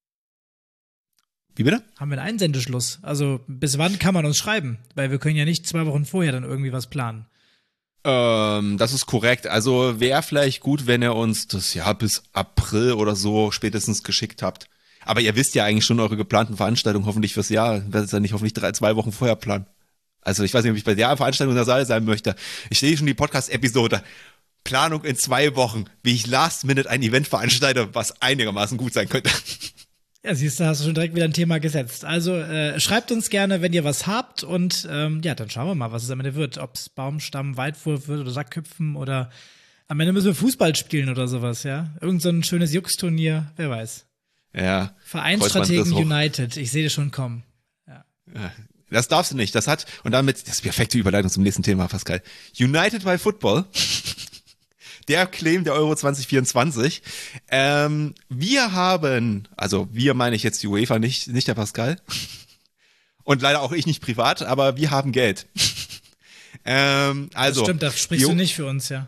Wie bitte? Haben wir einen Einsendeschluss? Also bis wann kann man uns schreiben? Weil wir können ja nicht 2 Wochen vorher dann irgendwie was planen. Das ist korrekt. Also wäre vielleicht gut, wenn ihr uns das Jahr bis April oder so spätestens geschickt habt. Aber ihr wisst ja eigentlich schon eure geplanten Veranstaltungen hoffentlich fürs Jahr. Werdet ihr nicht hoffentlich 2 Wochen vorher planen. Also ich weiß nicht, ob ich bei der Veranstaltung in der Saal sein möchte. Ich sehe schon die Podcast-Episode. Planung in 2 Wochen, wie ich last minute ein Event veranstalte, was einigermaßen gut sein könnte. Ja, siehst du, hast du schon direkt wieder ein Thema gesetzt. Also schreibt uns gerne, wenn ihr was habt und ja, dann schauen wir mal, was es am Ende wird. Ob es Baumstamm, Weitwurf wird oder Sackhüpfen oder am Ende müssen wir Fußball spielen oder sowas, ja. Irgend so ein schönes Jux-Turnier, wer weiß. Ja. Vereinsstrategen United, ich sehe das schon kommen. Ja. Das darfst du nicht. Das ist die perfekte Überleitung zum nächsten Thema, Pascal. United by Football. Der Claim der Euro 2024. Wir haben, also wir meine ich jetzt die UEFA, nicht der Pascal. Und leider auch ich nicht privat, aber wir haben Geld. Also. Das stimmt, da sprichst du nicht für uns, ja.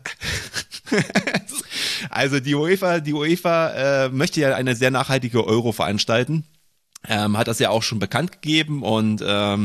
Also die UEFA möchte ja eine sehr nachhaltige Euro veranstalten. Hat das ja auch schon bekannt gegeben und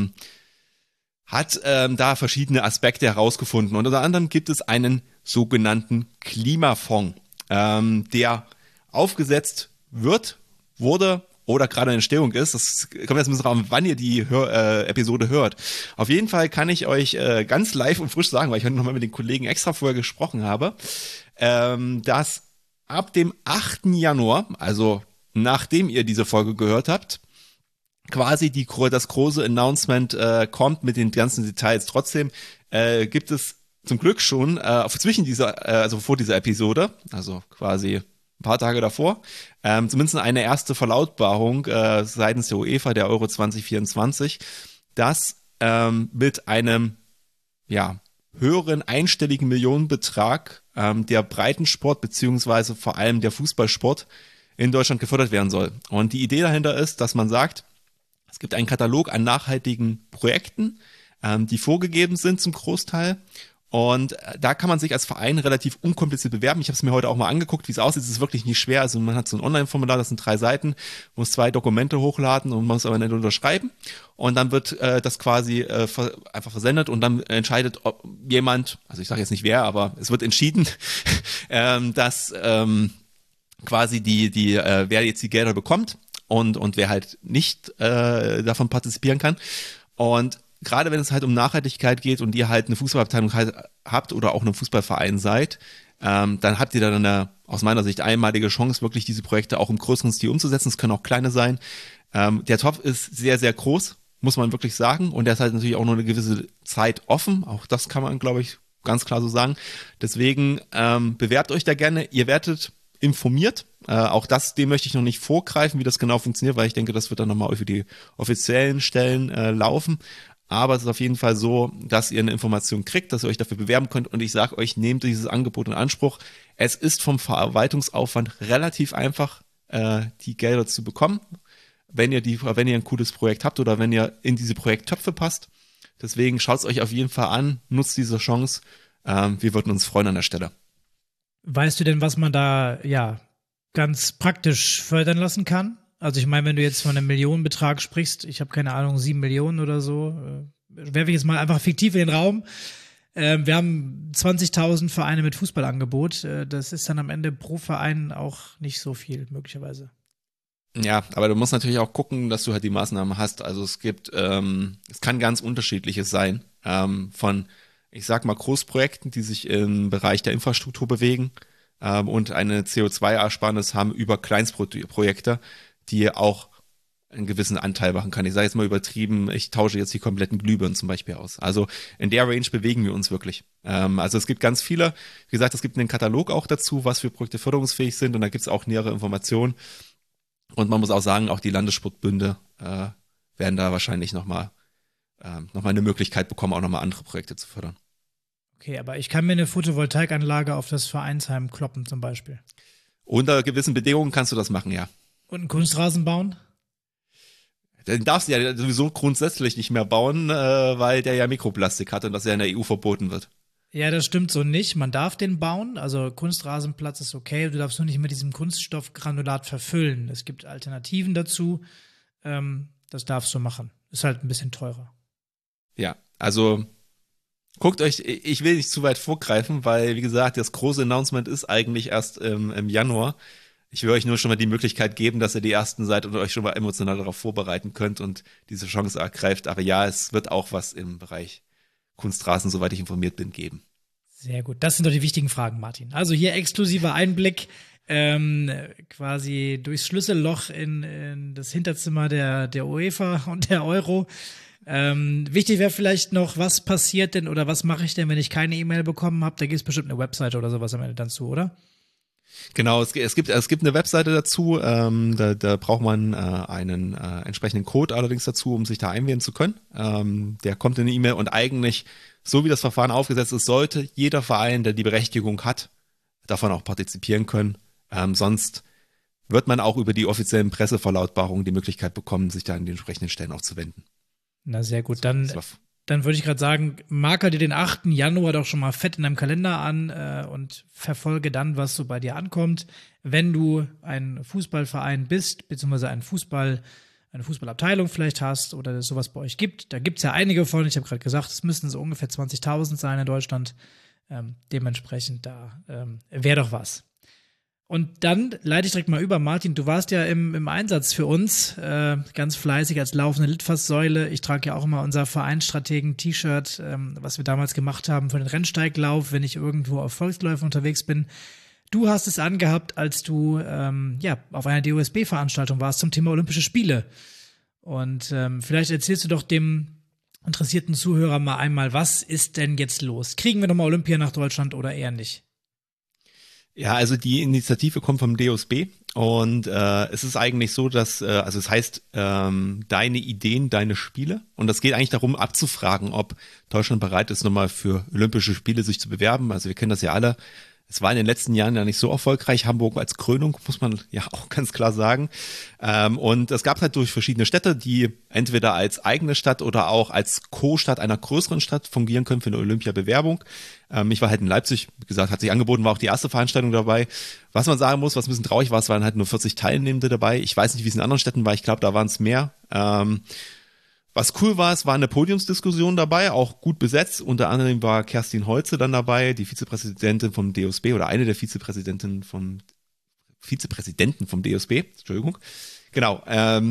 hat da verschiedene Aspekte herausgefunden. Und unter anderem gibt es einen sogenannten Klimafonds, der aufgesetzt wurde oder gerade in Entstehung ist. Das kommt jetzt ein bisschen drauf, wann ihr die Episode hört. Auf jeden Fall kann ich euch ganz live und frisch sagen, weil ich heute nochmal mit den Kollegen extra vorher gesprochen habe, dass ab dem 8. Januar, also nachdem ihr diese Folge gehört habt, quasi das große Announcement kommt mit den ganzen Details. Trotzdem gibt es zum Glück schon vor dieser Episode, also quasi ein paar Tage davor, zumindest eine erste Verlautbarung seitens der UEFA, der Euro 2024, dass mit einem höheren einstelligen Millionenbetrag der Breitensport beziehungsweise vor allem der Fußballsport in Deutschland gefördert werden soll. Und die Idee dahinter ist, dass man sagt, es gibt einen Katalog an nachhaltigen Projekten, die vorgegeben sind zum Großteil. Und da kann man sich als Verein relativ unkompliziert bewerben. Ich habe es mir heute auch mal angeguckt, wie es aussieht. Es ist wirklich nicht schwer. Also man hat so ein Online-Formular, das sind 3 Seiten, muss 2 Dokumente hochladen und man muss aber nicht unterschreiben. Und dann wird das quasi einfach versendet und dann entscheidet, ob jemand, also ich sage jetzt nicht wer, aber es wird entschieden, dass quasi wer jetzt die Gelder bekommt und wer halt nicht davon partizipieren kann. Und gerade wenn es halt um Nachhaltigkeit geht und ihr halt eine Fußballabteilung habt oder auch einen Fußballverein seid, dann habt ihr dann eine, aus meiner Sicht, einmalige Chance, wirklich diese Projekte auch im größeren Stil umzusetzen. Es können auch kleine sein. Der Topf ist sehr, sehr groß, muss man wirklich sagen. Und der ist halt natürlich auch nur eine gewisse Zeit offen. Auch das kann man, glaube ich, ganz klar so sagen. Deswegen bewerbt euch da gerne. Ihr werdet informiert. Auch dem möchte ich noch nicht vorgreifen, wie das genau funktioniert, weil ich denke, das wird dann nochmal für die offiziellen Stellen laufen. Aber es ist auf jeden Fall so, dass ihr eine Information kriegt, dass ihr euch dafür bewerben könnt. Und ich sage euch, nehmt dieses Angebot in Anspruch. Es ist vom Verwaltungsaufwand relativ einfach, die Gelder zu bekommen, wenn ihr ein cooles Projekt habt oder wenn ihr in diese Projekttöpfe passt. Deswegen schaut es euch auf jeden Fall an, nutzt diese Chance. Wir würden uns freuen an der Stelle. Weißt du denn, was man da ganz praktisch fördern lassen kann? Also ich meine, wenn du jetzt von einem Millionenbetrag sprichst, ich habe keine Ahnung, 7 Millionen oder so, werfe ich jetzt mal einfach fiktiv in den Raum. Wir haben 20.000 Vereine mit Fußballangebot. Das ist dann am Ende pro Verein auch nicht so viel, möglicherweise. Ja, aber du musst natürlich auch gucken, dass du halt die Maßnahmen hast. Also es kann ganz unterschiedliches sein. Von, ich sag mal, Großprojekten, die sich im Bereich der Infrastruktur bewegen und eine CO2-Ersparnis haben über Kleinstprojekte, die auch einen gewissen Anteil machen kann. Ich sage jetzt mal übertrieben, ich tausche jetzt die kompletten Glühbirnen zum Beispiel aus. Also in der Range bewegen wir uns wirklich. Also es gibt ganz viele, wie gesagt, es gibt einen Katalog auch dazu, was für Projekte förderungsfähig sind und da gibt es auch nähere Informationen. Und man muss auch sagen, auch die Landessportbünde werden da wahrscheinlich nochmal eine Möglichkeit bekommen, auch nochmal andere Projekte zu fördern. Okay, aber ich kann mir eine Photovoltaikanlage auf das Vereinsheim kloppen zum Beispiel. Unter gewissen Bedingungen kannst du das machen, ja. Und einen Kunstrasen bauen? Den darfst du ja sowieso grundsätzlich nicht mehr bauen, weil der ja Mikroplastik hat und das ja in der EU verboten wird. Ja, das stimmt so nicht. Man darf den bauen. Also Kunstrasenplatz ist okay. Du darfst nur nicht mit diesem Kunststoffgranulat verfüllen. Es gibt Alternativen dazu. Das darfst du machen. Ist halt ein bisschen teurer. Ja, also guckt euch, ich will nicht zu weit vorgreifen, weil, wie gesagt, das große Announcement ist eigentlich erst im Januar. Ich will euch nur schon mal die Möglichkeit geben, dass ihr die ersten seid und euch schon mal emotional darauf vorbereiten könnt und diese Chance ergreift. Aber ja, es wird auch was im Bereich Kunstrasen, soweit ich informiert bin, geben. Sehr gut. Das sind doch die wichtigen Fragen, Martin. Also hier exklusiver Einblick quasi durchs Schlüsselloch in das Hinterzimmer der UEFA und der Euro. Wichtig wäre vielleicht noch, was passiert denn oder was mache ich denn, wenn ich keine E-Mail bekommen habe? Da gibt es bestimmt eine Webseite oder sowas am Ende dann zu, oder? Genau, es gibt eine Webseite dazu, da braucht man einen entsprechenden Code allerdings dazu, um sich da einwählen zu können. Der kommt in eine E-Mail und eigentlich, so wie das Verfahren aufgesetzt ist, sollte jeder Verein, der die Berechtigung hat, davon auch partizipieren können. Sonst wird man auch über die offiziellen Presseverlautbarungen die Möglichkeit bekommen, sich da an die entsprechenden Stellen auch zu wenden. Na sehr gut, dann würde ich gerade sagen, marker dir den 8. Januar doch schon mal fett in deinem Kalender an und verfolge dann, was so bei dir ankommt. Wenn du ein Fußballverein bist, beziehungsweise eine Fußballabteilung vielleicht hast oder es sowas bei euch gibt, da gibt es ja einige von, ich habe gerade gesagt, es müssten so ungefähr 20.000 sein in Deutschland. Dementsprechend da wäre doch was. Und dann leite ich direkt mal über. Martin, du warst ja im Einsatz für uns, ganz fleißig als laufende Litfaßsäule. Ich trage ja auch immer unser Vereinsstrategen-T-Shirt, was wir damals gemacht haben für den Rennsteiglauf, wenn ich irgendwo auf Volksläufen unterwegs bin. Du hast es angehabt, als du auf einer DOSB-Veranstaltung warst zum Thema Olympische Spiele. Und vielleicht erzählst du doch dem interessierten Zuhörer mal einmal, was ist denn jetzt los? Kriegen wir nochmal Olympia nach Deutschland oder eher nicht? Ja, also die Initiative kommt vom DOSB und es ist eigentlich so, dass, also es heißt deine Ideen, deine Spiele und das geht eigentlich darum abzufragen, ob Deutschland bereit ist, nochmal für Olympische Spiele sich zu bewerben. Also wir kennen das ja alle. Es war in den letzten Jahren ja nicht so erfolgreich. Hamburg als Krönung, muss man ja auch ganz klar sagen. Und es gab halt durch verschiedene Städte, die entweder als eigene Stadt oder auch als Co-Stadt einer größeren Stadt fungieren können für eine Olympiabewerbung. Ich war halt in Leipzig, wie gesagt, hat sich angeboten, war auch die erste Veranstaltung dabei. Was man sagen muss, was ein bisschen traurig war, es waren halt nur 40 Teilnehmende dabei. Ich weiß nicht, wie es in anderen Städten war. Ich glaube, da waren es mehr. Was cool war, es war eine Podiumsdiskussion dabei, auch gut besetzt. Unter anderem war Kerstin Holze dann dabei, die Vizepräsidentin vom DOSB oder eine der Vizepräsidenten vom DOSB, Entschuldigung. Genau.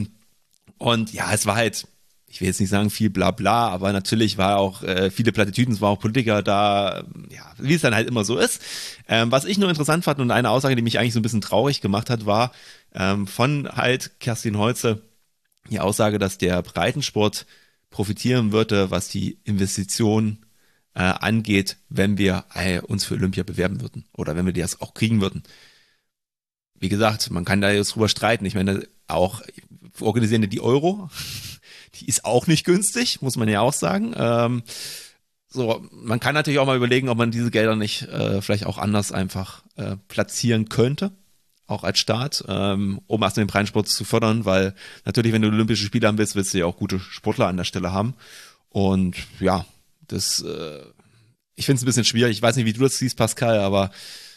Und ja, es war halt, ich will jetzt nicht sagen viel Blabla, aber natürlich war auch viele Plattitüden, es war auch Politiker da, ja, wie es dann halt immer so ist. Was ich nur interessant fand und eine Aussage, die mich eigentlich so ein bisschen traurig gemacht hat, war von halt Kerstin Holze, die Aussage, dass der Breitensport profitieren würde, was die Investition angeht, wenn wir uns für Olympia bewerben würden oder wenn wir das auch kriegen würden. Wie gesagt, man kann da jetzt drüber streiten. Ich meine, auch organisieren die Euro, die ist auch nicht günstig, muss man ja auch sagen. So, man kann natürlich auch mal überlegen, ob man diese Gelder nicht vielleicht auch anders einfach platzieren könnte. Auch als Staat, um erstmal den Breitensport zu fördern, weil natürlich, wenn du Olympische Spiele haben willst, willst du ja auch gute Sportler an der Stelle haben. Und ja, das, ich finde es ein bisschen schwierig. Ich weiß nicht, wie du das siehst, Pascal, aber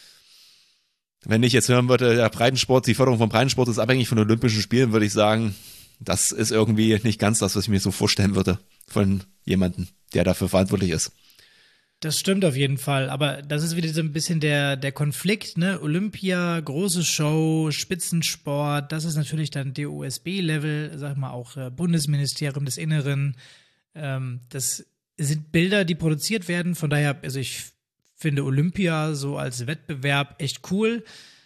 wenn ich jetzt hören würde, der Breitensport, die Förderung vom Breitensport ist abhängig von Olympischen Spielen, würde ich sagen, das ist irgendwie nicht ganz das, was ich mir so vorstellen würde von jemandem, der dafür verantwortlich ist. Das stimmt auf jeden Fall, aber das ist wieder so ein bisschen der Konflikt, ne? Olympia, große Show, Spitzensport, das ist natürlich dann DOSB-Level, sag mal auch Bundesministerium des Inneren. Das sind Bilder, die produziert werden, von daher, also ich finde Olympia so als Wettbewerb echt cool.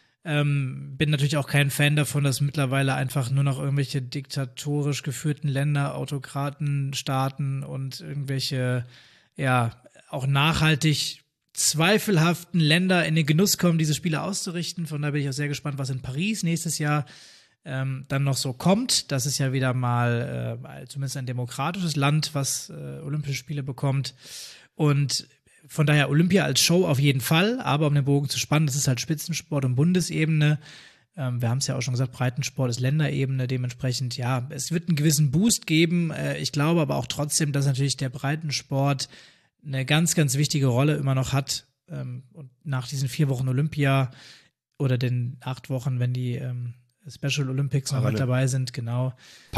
Bin natürlich auch kein Fan davon, dass mittlerweile einfach nur noch irgendwelche diktatorisch geführten Länder, Autokraten, Staaten und irgendwelche, ja, auch nachhaltig zweifelhaften Länder in den Genuss kommen, diese Spiele auszurichten. Von daher bin ich auch sehr gespannt, was in Paris nächstes Jahr dann noch so kommt. Das ist ja wieder mal zumindest ein demokratisches Land, was Olympische Spiele bekommt. Und von daher Olympia als Show auf jeden Fall, aber um den Bogen zu spannen, das ist halt Spitzensport und Bundesebene. Wir haben es ja auch schon gesagt, Breitensport ist Länderebene, dementsprechend, ja, es wird einen gewissen Boost geben. Ich glaube aber auch trotzdem, dass natürlich der Breitensport eine ganz, ganz wichtige Rolle immer noch hat. Und nach diesen 4 Wochen Olympia oder den 8 Wochen, wenn die Special Olympics noch mit dabei sind, genau.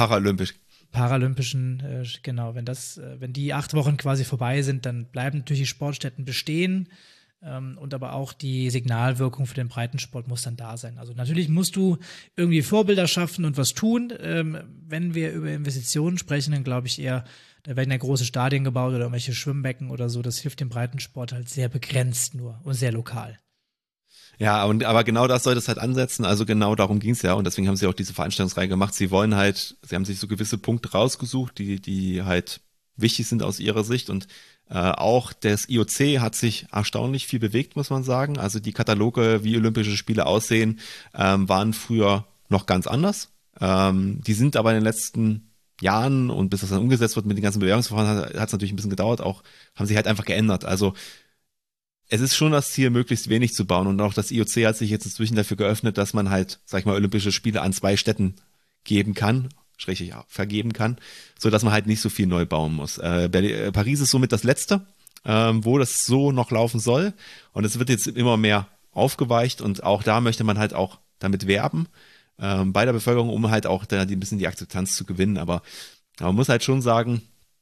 Paralympischen, genau, wenn die 8 Wochen quasi vorbei sind, dann bleiben natürlich die Sportstätten bestehen. Und aber auch die Signalwirkung für den Breitensport muss dann da sein. Also natürlich musst du irgendwie Vorbilder schaffen und was tun. Wenn wir über Investitionen sprechen, dann glaube ich eher, da werden ja große Stadien gebaut oder irgendwelche Schwimmbecken oder so. Das hilft dem Breitensport halt sehr begrenzt nur und sehr lokal. Ja, aber genau das soll das halt ansetzen. Also genau darum ging es ja. Und deswegen haben sie auch diese Veranstaltungsreihe gemacht. Sie haben sich so gewisse Punkte rausgesucht, die halt wichtig sind aus ihrer Sicht. Und auch das IOC hat sich erstaunlich viel bewegt, muss man sagen. Also die Kataloge, wie Olympische Spiele aussehen, waren früher noch ganz anders. Die sind aber in den letzten Jahren und bis das dann umgesetzt wird mit den ganzen Bewerbungsverfahren, hat es natürlich ein bisschen gedauert, auch haben sich halt einfach geändert. Also es ist schon das Ziel, möglichst wenig zu bauen und auch das IOC hat sich jetzt inzwischen dafür geöffnet, dass man halt, sag ich mal, Olympische Spiele an 2 Städten geben kann, vergeben kann, so dass man halt nicht so viel neu bauen muss. Paris ist somit das letzte, wo das so noch laufen soll und es wird jetzt immer mehr aufgeweicht und auch da möchte man halt auch damit werben, bei der Bevölkerung, um halt auch da ein bisschen die Akzeptanz zu gewinnen. Aber man muss halt schon sagen,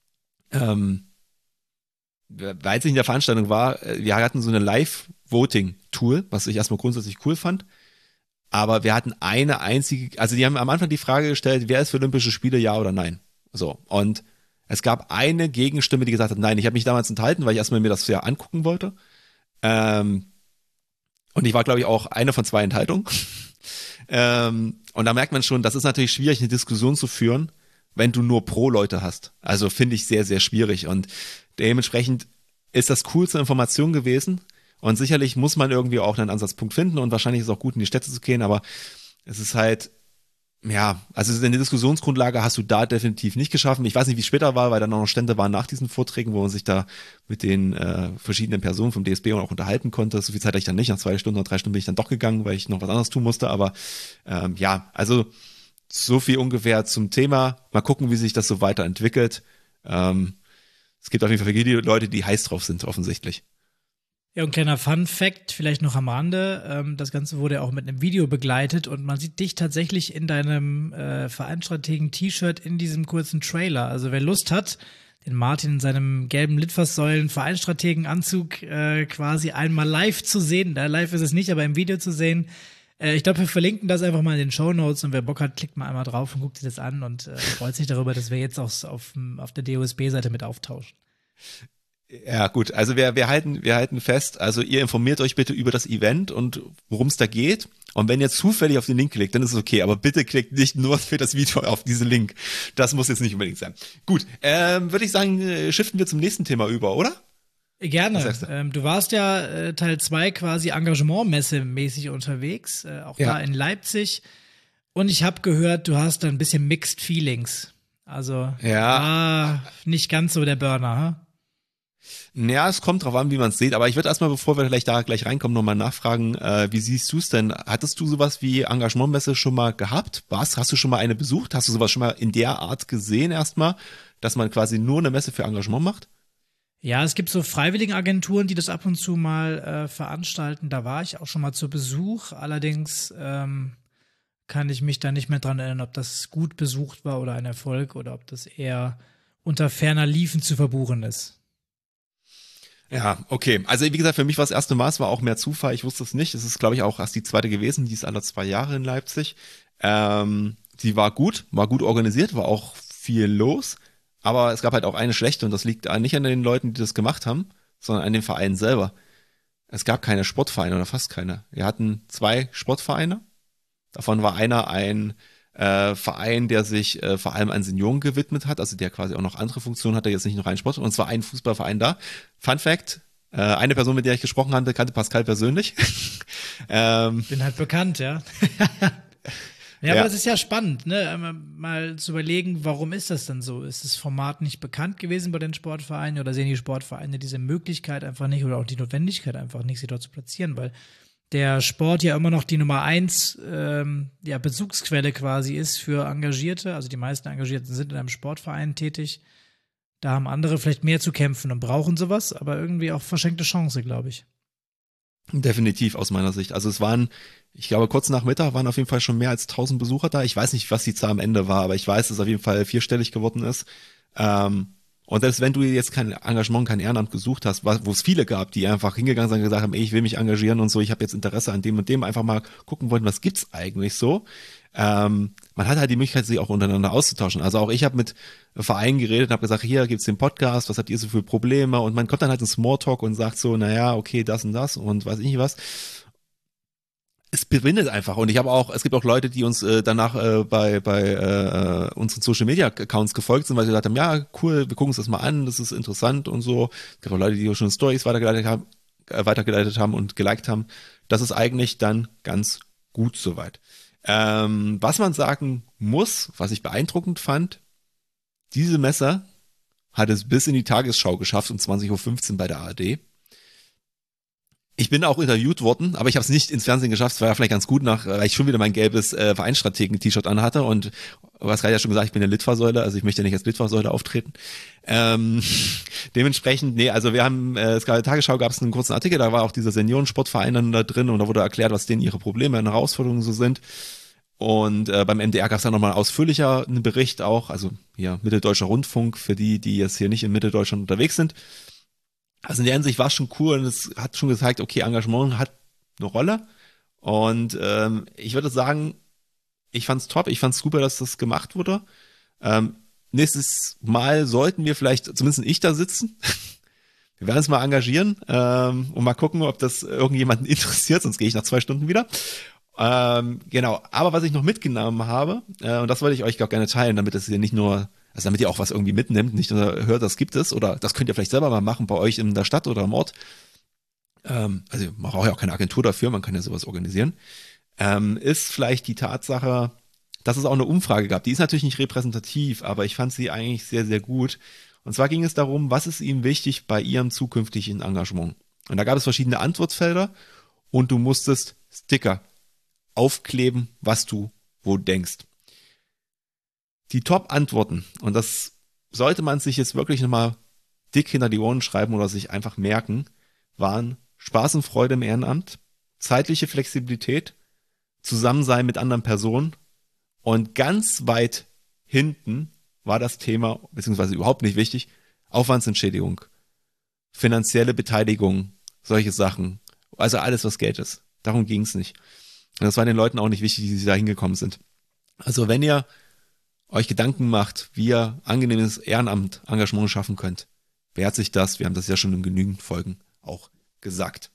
weil es nicht in der Veranstaltung war, wir hatten so eine Live-Voting-Tool, was ich erstmal grundsätzlich cool fand. Aber wir hatten eine einzige, also die haben am Anfang die Frage gestellt, wer ist für Olympische Spiele, ja oder nein? So, und es gab eine Gegenstimme, die gesagt hat, nein, ich habe mich damals enthalten, weil ich erstmal mir das ja angucken wollte. Und ich war, glaube ich, auch eine von 2 Enthaltungen. Und da merkt man schon, das ist natürlich schwierig, eine Diskussion zu führen, wenn du nur Pro-Leute hast. Also finde ich sehr, sehr schwierig. Und dementsprechend ist das cool zur Information gewesen. Und sicherlich muss man irgendwie auch einen Ansatzpunkt finden und wahrscheinlich ist es auch gut, in die Städte zu gehen, aber es ist halt, ja, also eine Diskussionsgrundlage hast du da definitiv nicht geschaffen. Ich weiß nicht, wie es später war, weil dann auch noch Stände waren nach diesen Vorträgen, wo man sich da mit den verschiedenen Personen vom DSB auch unterhalten konnte. So viel Zeit hatte ich dann nicht. Nach 2 Stunden oder 3 Stunden bin ich dann doch gegangen, weil ich noch was anderes tun musste. Aber ja, also so viel ungefähr zum Thema. Mal gucken, wie sich das so weiterentwickelt. Es gibt auf jeden Fall viele Leute, die heiß drauf sind, offensichtlich. Ja, und kleiner Fun-Fact, vielleicht noch am Rande, das Ganze wurde ja auch mit einem Video begleitet und man sieht dich tatsächlich in deinem Vereinsstrategen-T-Shirt in diesem kurzen Trailer. Also wer Lust hat, den Martin in seinem gelben Litfaßsäulen-Vereinsstrategen-Anzug quasi einmal live zu sehen, live ist es nicht, aber im Video zu sehen. Ich glaube, wir verlinken das einfach mal in den Shownotes und wer Bock hat, klickt mal einmal drauf und guckt sich das an und freut sich darüber, dass wir jetzt auch auf der DOSB-Seite mit auftauschen. Ja, gut, also wir halten fest, also ihr informiert euch bitte über das Event und worum es da geht. Und wenn ihr zufällig auf den Link klickt, dann ist es okay, aber bitte klickt nicht nur für das Video auf diesen Link. Das muss jetzt nicht unbedingt sein. Gut, würde ich sagen, shiften wir zum nächsten Thema über, oder? Gerne. Du warst ja Teil 2 quasi Engagementmesse-mäßig unterwegs, auch da in Leipzig. Und ich habe gehört, du hast da ein bisschen Mixed Feelings. Also nicht ganz so der Burner, ha? Ja, es kommt drauf an, wie man es sieht, aber ich würde erstmal, bevor wir vielleicht da gleich reinkommen, nochmal nachfragen, wie siehst du es denn? Hattest du sowas wie Engagementmesse schon mal gehabt? Hast du schon mal eine besucht? Hast du sowas schon mal in der Art gesehen erstmal, dass man quasi nur eine Messe für Engagement macht? Ja, es gibt so Freiwilligenagenturen, die das ab und zu mal veranstalten. Da war ich auch schon mal zu Besuch. Allerdings kann ich mich da nicht mehr dran erinnern, ob das gut besucht war oder ein Erfolg oder ob das eher unter ferner Liefen zu verbuchen ist. Ja, okay. Also wie gesagt, für mich war das erste Mal, es war auch mehr Zufall, ich wusste es nicht. Es ist, glaube ich, auch erst die zweite gewesen, die ist alle 2 Jahre in Leipzig. Die war gut organisiert, war auch viel los, aber es gab halt auch eine schlechte und das liegt nicht an den Leuten, die das gemacht haben, sondern an den Vereinen selber. Es gab keine Sportvereine oder fast keine. Wir hatten 2 Sportvereine, davon war einer ein Verein, der sich vor allem an Senioren gewidmet hat, also der quasi auch noch andere Funktionen hatte, jetzt nicht nur rein Sport, und zwar ein Fußballverein da. Fun Fact, eine Person, mit der ich gesprochen hatte, kannte Pascal persönlich. Bin halt bekannt, ja. Ja, aber das ist ja spannend, ne? Mal zu überlegen, warum ist das denn so? Ist das Format nicht bekannt gewesen bei den Sportvereinen oder sehen die Sportvereine diese Möglichkeit einfach nicht oder auch die Notwendigkeit einfach nicht, sie dort zu platzieren? Weil der Sport ja immer noch die Nummer 1 Bezugsquelle quasi ist für Engagierte. Also die meisten Engagierten sind in einem Sportverein tätig. Da haben andere vielleicht mehr zu kämpfen und brauchen sowas, aber irgendwie auch verschenkte Chance, glaube ich. Definitiv aus meiner Sicht. Also es waren, ich glaube, kurz nach Mittag waren auf jeden Fall schon mehr als 1000 Besucher da. Ich weiß nicht, was die Zahl am Ende war, aber ich weiß, dass es auf jeden Fall 4-stellig geworden ist. Und selbst wenn du jetzt kein Engagement, kein Ehrenamt gesucht hast, wo es viele gab, die einfach hingegangen sind und gesagt haben, ey, ich will mich engagieren und so, ich habe jetzt Interesse an dem und dem, einfach mal gucken wollten, was gibt's eigentlich so. Man hat halt die Möglichkeit, sich auch untereinander auszutauschen. Also auch ich habe mit Vereinen geredet und habe gesagt, hier gibt's den Podcast, was habt ihr so für Probleme? Und man kommt dann halt in Smalltalk und sagt so, naja, okay, das und das und weiß ich nicht was. Es bewindet einfach und es gibt auch Leute, die uns danach bei unseren Social Media Accounts gefolgt sind, weil sie gesagt haben, ja, cool, wir gucken uns das mal an, das ist interessant und so. Es gibt auch Leute, die schon Stories weitergeleitet haben und geliked haben. Das ist eigentlich dann ganz gut soweit. Was man sagen muss, was ich beeindruckend fand, diese Messe hat es bis in die Tagesschau geschafft um 20:15 Uhr bei der ARD. Ich bin auch interviewt worden, aber ich habe es nicht ins Fernsehen geschafft. Es war ja vielleicht ganz gut, weil ich schon wieder mein gelbes Vereinsstrategen-T-Shirt anhatte und du hast gerade ja schon gesagt, ich bin eine Litfaßsäule, also ich möchte nicht als Litfaßsäule auftreten. Dementsprechend, also wir haben, es gab Tagesschau, gab es einen kurzen Artikel, da war auch dieser Seniorensportverein dann da drin und da wurde erklärt, was denen ihre Probleme und Herausforderungen so sind. Und beim MDR gab es dann nochmal ausführlicher einen Bericht auch, also hier Mitteldeutscher Rundfunk, für die jetzt hier nicht in Mitteldeutschland unterwegs sind. Also in der Hinsicht war es schon cool und es hat schon gezeigt, okay, Engagement hat eine Rolle und ich würde sagen, ich fand's top, ich fand's super, dass das gemacht wurde. Nächstes Mal sollten wir vielleicht, zumindest ich da sitzen, wir werden uns mal engagieren und mal gucken, ob das irgendjemanden interessiert, sonst gehe ich nach 2 Stunden wieder. Genau, aber was ich noch mitgenommen habe, und das wollte ich euch auch gerne teilen, damit es hier nicht nur, also damit ihr auch was irgendwie mitnimmt, nicht nur hört, das gibt es, oder das könnt ihr vielleicht selber mal machen bei euch in der Stadt oder im Ort. also man braucht ja auch keine Agentur dafür, man kann ja sowas organisieren, ist vielleicht die Tatsache, dass es auch eine Umfrage gab. Die ist natürlich nicht repräsentativ, aber ich fand sie eigentlich sehr, sehr gut. Und zwar ging es darum, was ist Ihnen wichtig bei Ihrem zukünftigen Engagement? Und da gab es verschiedene Antwortfelder und du musstest Sticker aufkleben, was du wo denkst. Die Top-Antworten, und das sollte man sich jetzt wirklich nochmal dick hinter die Ohren schreiben oder sich einfach merken, waren Spaß und Freude im Ehrenamt, zeitliche Flexibilität, Zusammensein mit anderen Personen und ganz weit hinten war das Thema, beziehungsweise überhaupt nicht wichtig, Aufwandsentschädigung, finanzielle Beteiligung, solche Sachen, also alles, was Geld ist. Darum ging es nicht. Und das war den Leuten auch nicht wichtig, die da hingekommen sind. Also wenn ihr euch Gedanken macht, wie ihr angenehmes Ehrenamt-Engagement schaffen könnt, wehrt sich das. Wir haben das ja schon in genügend Folgen auch gesagt.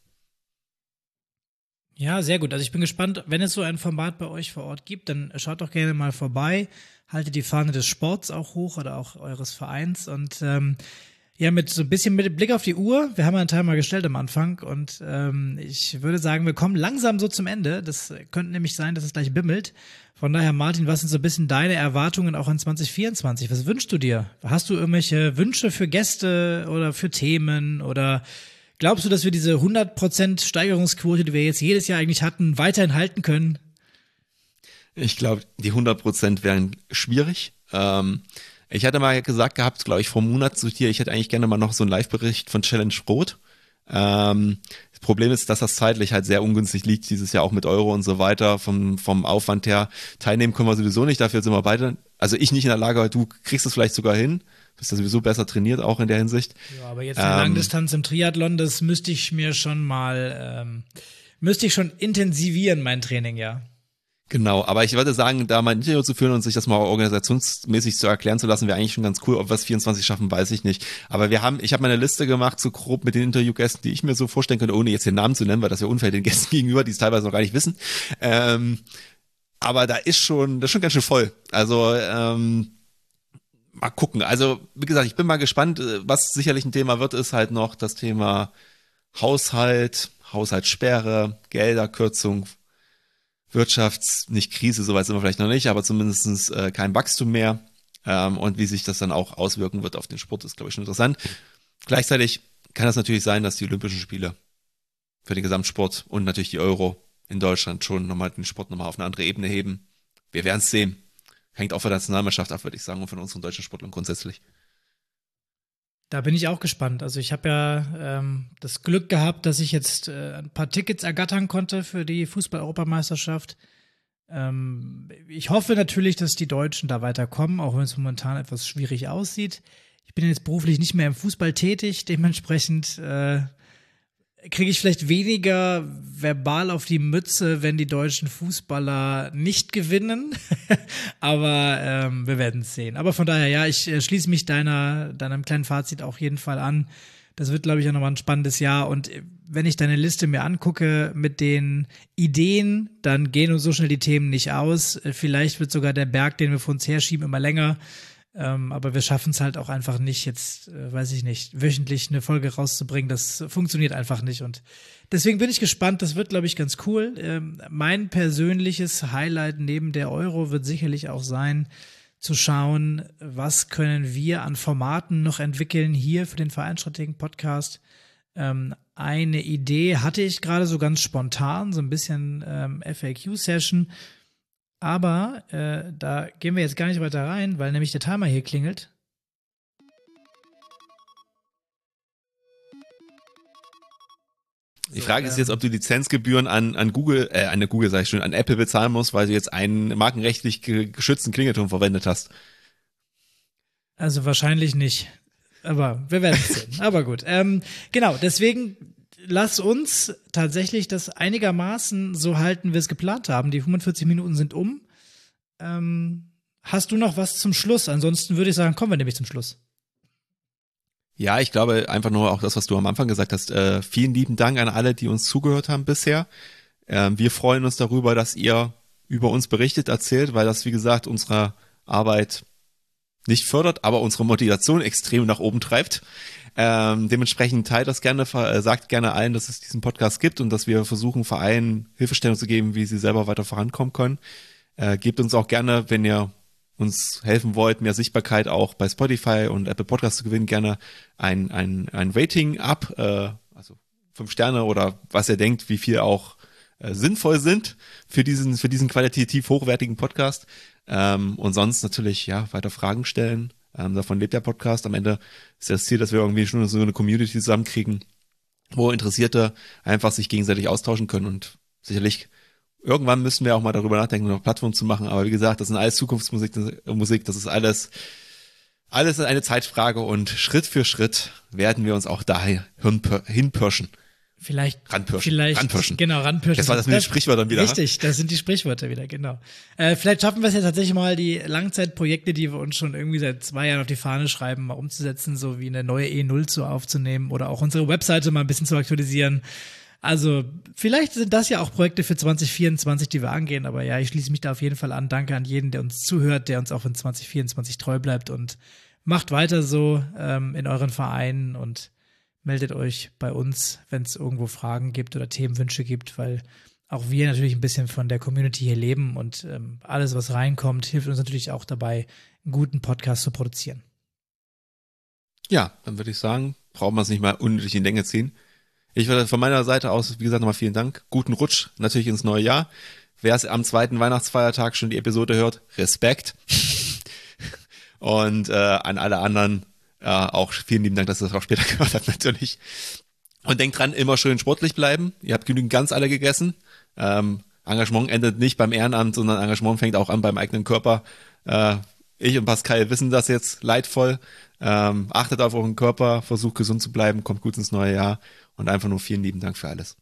Ja, sehr gut. Also ich bin gespannt, wenn es so ein Format bei euch vor Ort gibt, dann schaut doch gerne mal vorbei. Haltet die Fahne des Sports auch hoch oder auch eures Vereins. Und ja, mit so ein bisschen mit Blick auf die Uhr. Wir haben einen Timer gestellt am Anfang und ich würde sagen, wir kommen langsam so zum Ende. Das könnte nämlich sein, dass es gleich bimmelt. Von daher, Martin, was sind so ein bisschen deine Erwartungen auch an 2024? Was wünschst du dir? Hast du irgendwelche Wünsche für Gäste oder für Themen oder glaubst du, dass wir diese 100% Steigerungsquote, die wir jetzt jedes Jahr eigentlich hatten, weiterhin halten können? Ich glaube, die 100% wären schwierig. Ich hatte mal gesagt gehabt, glaube ich, vor einem Monat zu dir, ich hätte eigentlich gerne mal noch so einen Live-Bericht von Challenge Rot. Das Problem ist, dass das zeitlich halt sehr ungünstig liegt, dieses Jahr auch mit Euro und so weiter, vom Aufwand her. Teilnehmen können wir sowieso nicht, dafür sind wir beide, also ich nicht in der Lage, du kriegst es vielleicht sogar hin, bist ja sowieso besser trainiert, auch in der Hinsicht. Ja, aber jetzt eine Langdistanz im Triathlon, das müsste ich mir schon mal, müsste ich schon intensivieren, mein Training, ja. Genau, aber ich würde sagen, da mal ein Interview zu führen und sich das mal organisationsmäßig zu erklären zu lassen, wäre eigentlich schon ganz cool. Ob wir es 24 schaffen, weiß ich nicht. Aber ich habe meine Liste gemacht, so grob mit den Interviewgästen, die ich mir so vorstellen könnte, ohne jetzt den Namen zu nennen, weil das ja unfair den Gästen gegenüber, die es teilweise noch gar nicht wissen. Aber das ist schon ganz schön voll. Also mal gucken. Also wie gesagt, ich bin mal gespannt. Was sicherlich ein Thema wird, ist halt noch das Thema Haushaltssperre, Gelderkürzung, nicht Krise, soweit sind wir vielleicht noch nicht, aber zumindest kein Wachstum mehr. Und wie sich das dann auch auswirken wird auf den Sport, ist, glaube ich, schon interessant. Gleichzeitig kann es natürlich sein, dass die Olympischen Spiele für den Gesamtsport und natürlich die Euro in Deutschland schon nochmal den Sport nochmal auf eine andere Ebene heben. Wir werden es sehen. Hängt auch von der Nationalmannschaft ab, würde ich sagen, und von unseren deutschen Sportlern grundsätzlich. Da bin ich auch gespannt. Also ich habe ja das Glück gehabt, dass ich jetzt ein paar Tickets ergattern konnte für die Fußball-Europameisterschaft. Ich hoffe natürlich, dass die Deutschen da weiterkommen, auch wenn es momentan etwas schwierig aussieht. Ich bin jetzt beruflich nicht mehr im Fußball tätig, dementsprechend kriege ich vielleicht weniger verbal auf die Mütze, wenn die deutschen Fußballer nicht gewinnen. Aber wir werden es sehen. Aber von daher, ja, ich schließe mich deinem kleinen Fazit auf jeden Fall an. Das wird, glaube ich, auch nochmal ein spannendes Jahr. Und wenn ich deine Liste mir angucke mit den Ideen, dann gehen uns so schnell die Themen nicht aus. Vielleicht wird sogar der Berg, den wir vor uns herschieben, immer länger. Aber wir schaffen es halt auch einfach nicht, jetzt, weiß ich nicht, wöchentlich eine Folge rauszubringen. Das funktioniert einfach nicht. Und deswegen bin ich gespannt. Das wird, glaube ich, ganz cool. Mein persönliches Highlight neben der Euro wird sicherlich auch sein, zu schauen, was können wir an Formaten noch entwickeln hier für den Vereinsstrategen-Podcast. Eine Idee hatte ich gerade so ganz spontan, so ein bisschen FAQ-Session. Aber da gehen wir jetzt gar nicht weiter rein, weil nämlich der Timer hier klingelt. Die Frage ist jetzt, ob du Lizenzgebühren an Google, sag ich schon, an Apple bezahlen musst, weil du jetzt einen markenrechtlich geschützten Klingelton verwendet hast. Also wahrscheinlich nicht. Aber wir werden es sehen. Aber gut. Genau, deswegen lass uns tatsächlich das einigermaßen so halten, wie wir es geplant haben. Die 45 Minuten sind um. Hast du noch was zum Schluss? Ansonsten würde ich sagen, kommen wir nämlich zum Schluss. Ja, ich glaube einfach nur auch das, was du am Anfang gesagt hast. Vielen lieben Dank an alle, die uns zugehört haben bisher. Wir freuen uns darüber, dass ihr über uns berichtet, erzählt, weil das, wie gesagt, unserer Arbeit nicht fördert, aber unsere Motivation extrem nach oben treibt. Dementsprechend teilt das gerne, sagt gerne allen, dass es diesen Podcast gibt und dass wir versuchen, Vereinen Hilfestellung zu geben, wie sie selber weiter vorankommen können. Gebt uns auch gerne, wenn ihr uns helfen wollt, mehr Sichtbarkeit auch bei Spotify und Apple Podcasts zu gewinnen, gerne ein Rating ab, also 5 Sterne oder was ihr denkt, wie viel auch sinnvoll sind für diesen qualitativ hochwertigen Podcast. Und sonst natürlich, weiter Fragen stellen. Davon lebt der Podcast. Am Ende ist das Ziel, dass wir irgendwie schon so eine Community zusammenkriegen, wo Interessierte einfach sich gegenseitig austauschen können. Und sicherlich irgendwann müssen wir auch mal darüber nachdenken, noch Plattformen zu machen. Aber wie gesagt, das sind alles Zukunftsmusik, das ist alles eine Zeitfrage und Schritt für Schritt werden wir uns auch dahin hinpirschen. Ranpirschen. Genau, ranpirschen. Das war das mit den Sprichwörtern wieder. Richtig, das sind die Sprichwörter wieder, genau. Vielleicht schaffen wir es ja tatsächlich mal, die Langzeitprojekte, die wir uns schon irgendwie seit 2 Jahren auf die Fahne schreiben, mal umzusetzen, so wie eine neue E0 aufzunehmen oder auch unsere Webseite mal ein bisschen zu aktualisieren. Also, vielleicht sind das ja auch Projekte für 2024, die wir angehen, aber ja, ich schließe mich da auf jeden Fall an. Danke an jeden, der uns zuhört, der uns auch in 2024 treu bleibt und macht weiter so in euren Vereinen und meldet euch bei uns, wenn es irgendwo Fragen gibt oder Themenwünsche gibt, weil auch wir natürlich ein bisschen von der Community hier leben und alles, was reinkommt, hilft uns natürlich auch dabei, einen guten Podcast zu produzieren. Ja, dann würde ich sagen, brauchen wir es nicht mal unnötig in Länge ziehen. Ich würde von meiner Seite aus, wie gesagt, nochmal vielen Dank. Guten Rutsch natürlich ins neue Jahr. Wer es am 2. Weihnachtsfeiertag schon die Episode hört, Respekt. Und an alle anderen auch vielen lieben Dank, dass ihr das auch später gehört habt, natürlich. Und denkt dran, immer schön sportlich bleiben. Ihr habt genügend ganz alle gegessen. Engagement endet nicht beim Ehrenamt, sondern Engagement fängt auch an beim eigenen Körper. Ich und Pascal wissen das jetzt leidvoll. Achtet auf euren Körper, versucht gesund zu bleiben, kommt gut ins neue Jahr und einfach nur vielen lieben Dank für alles.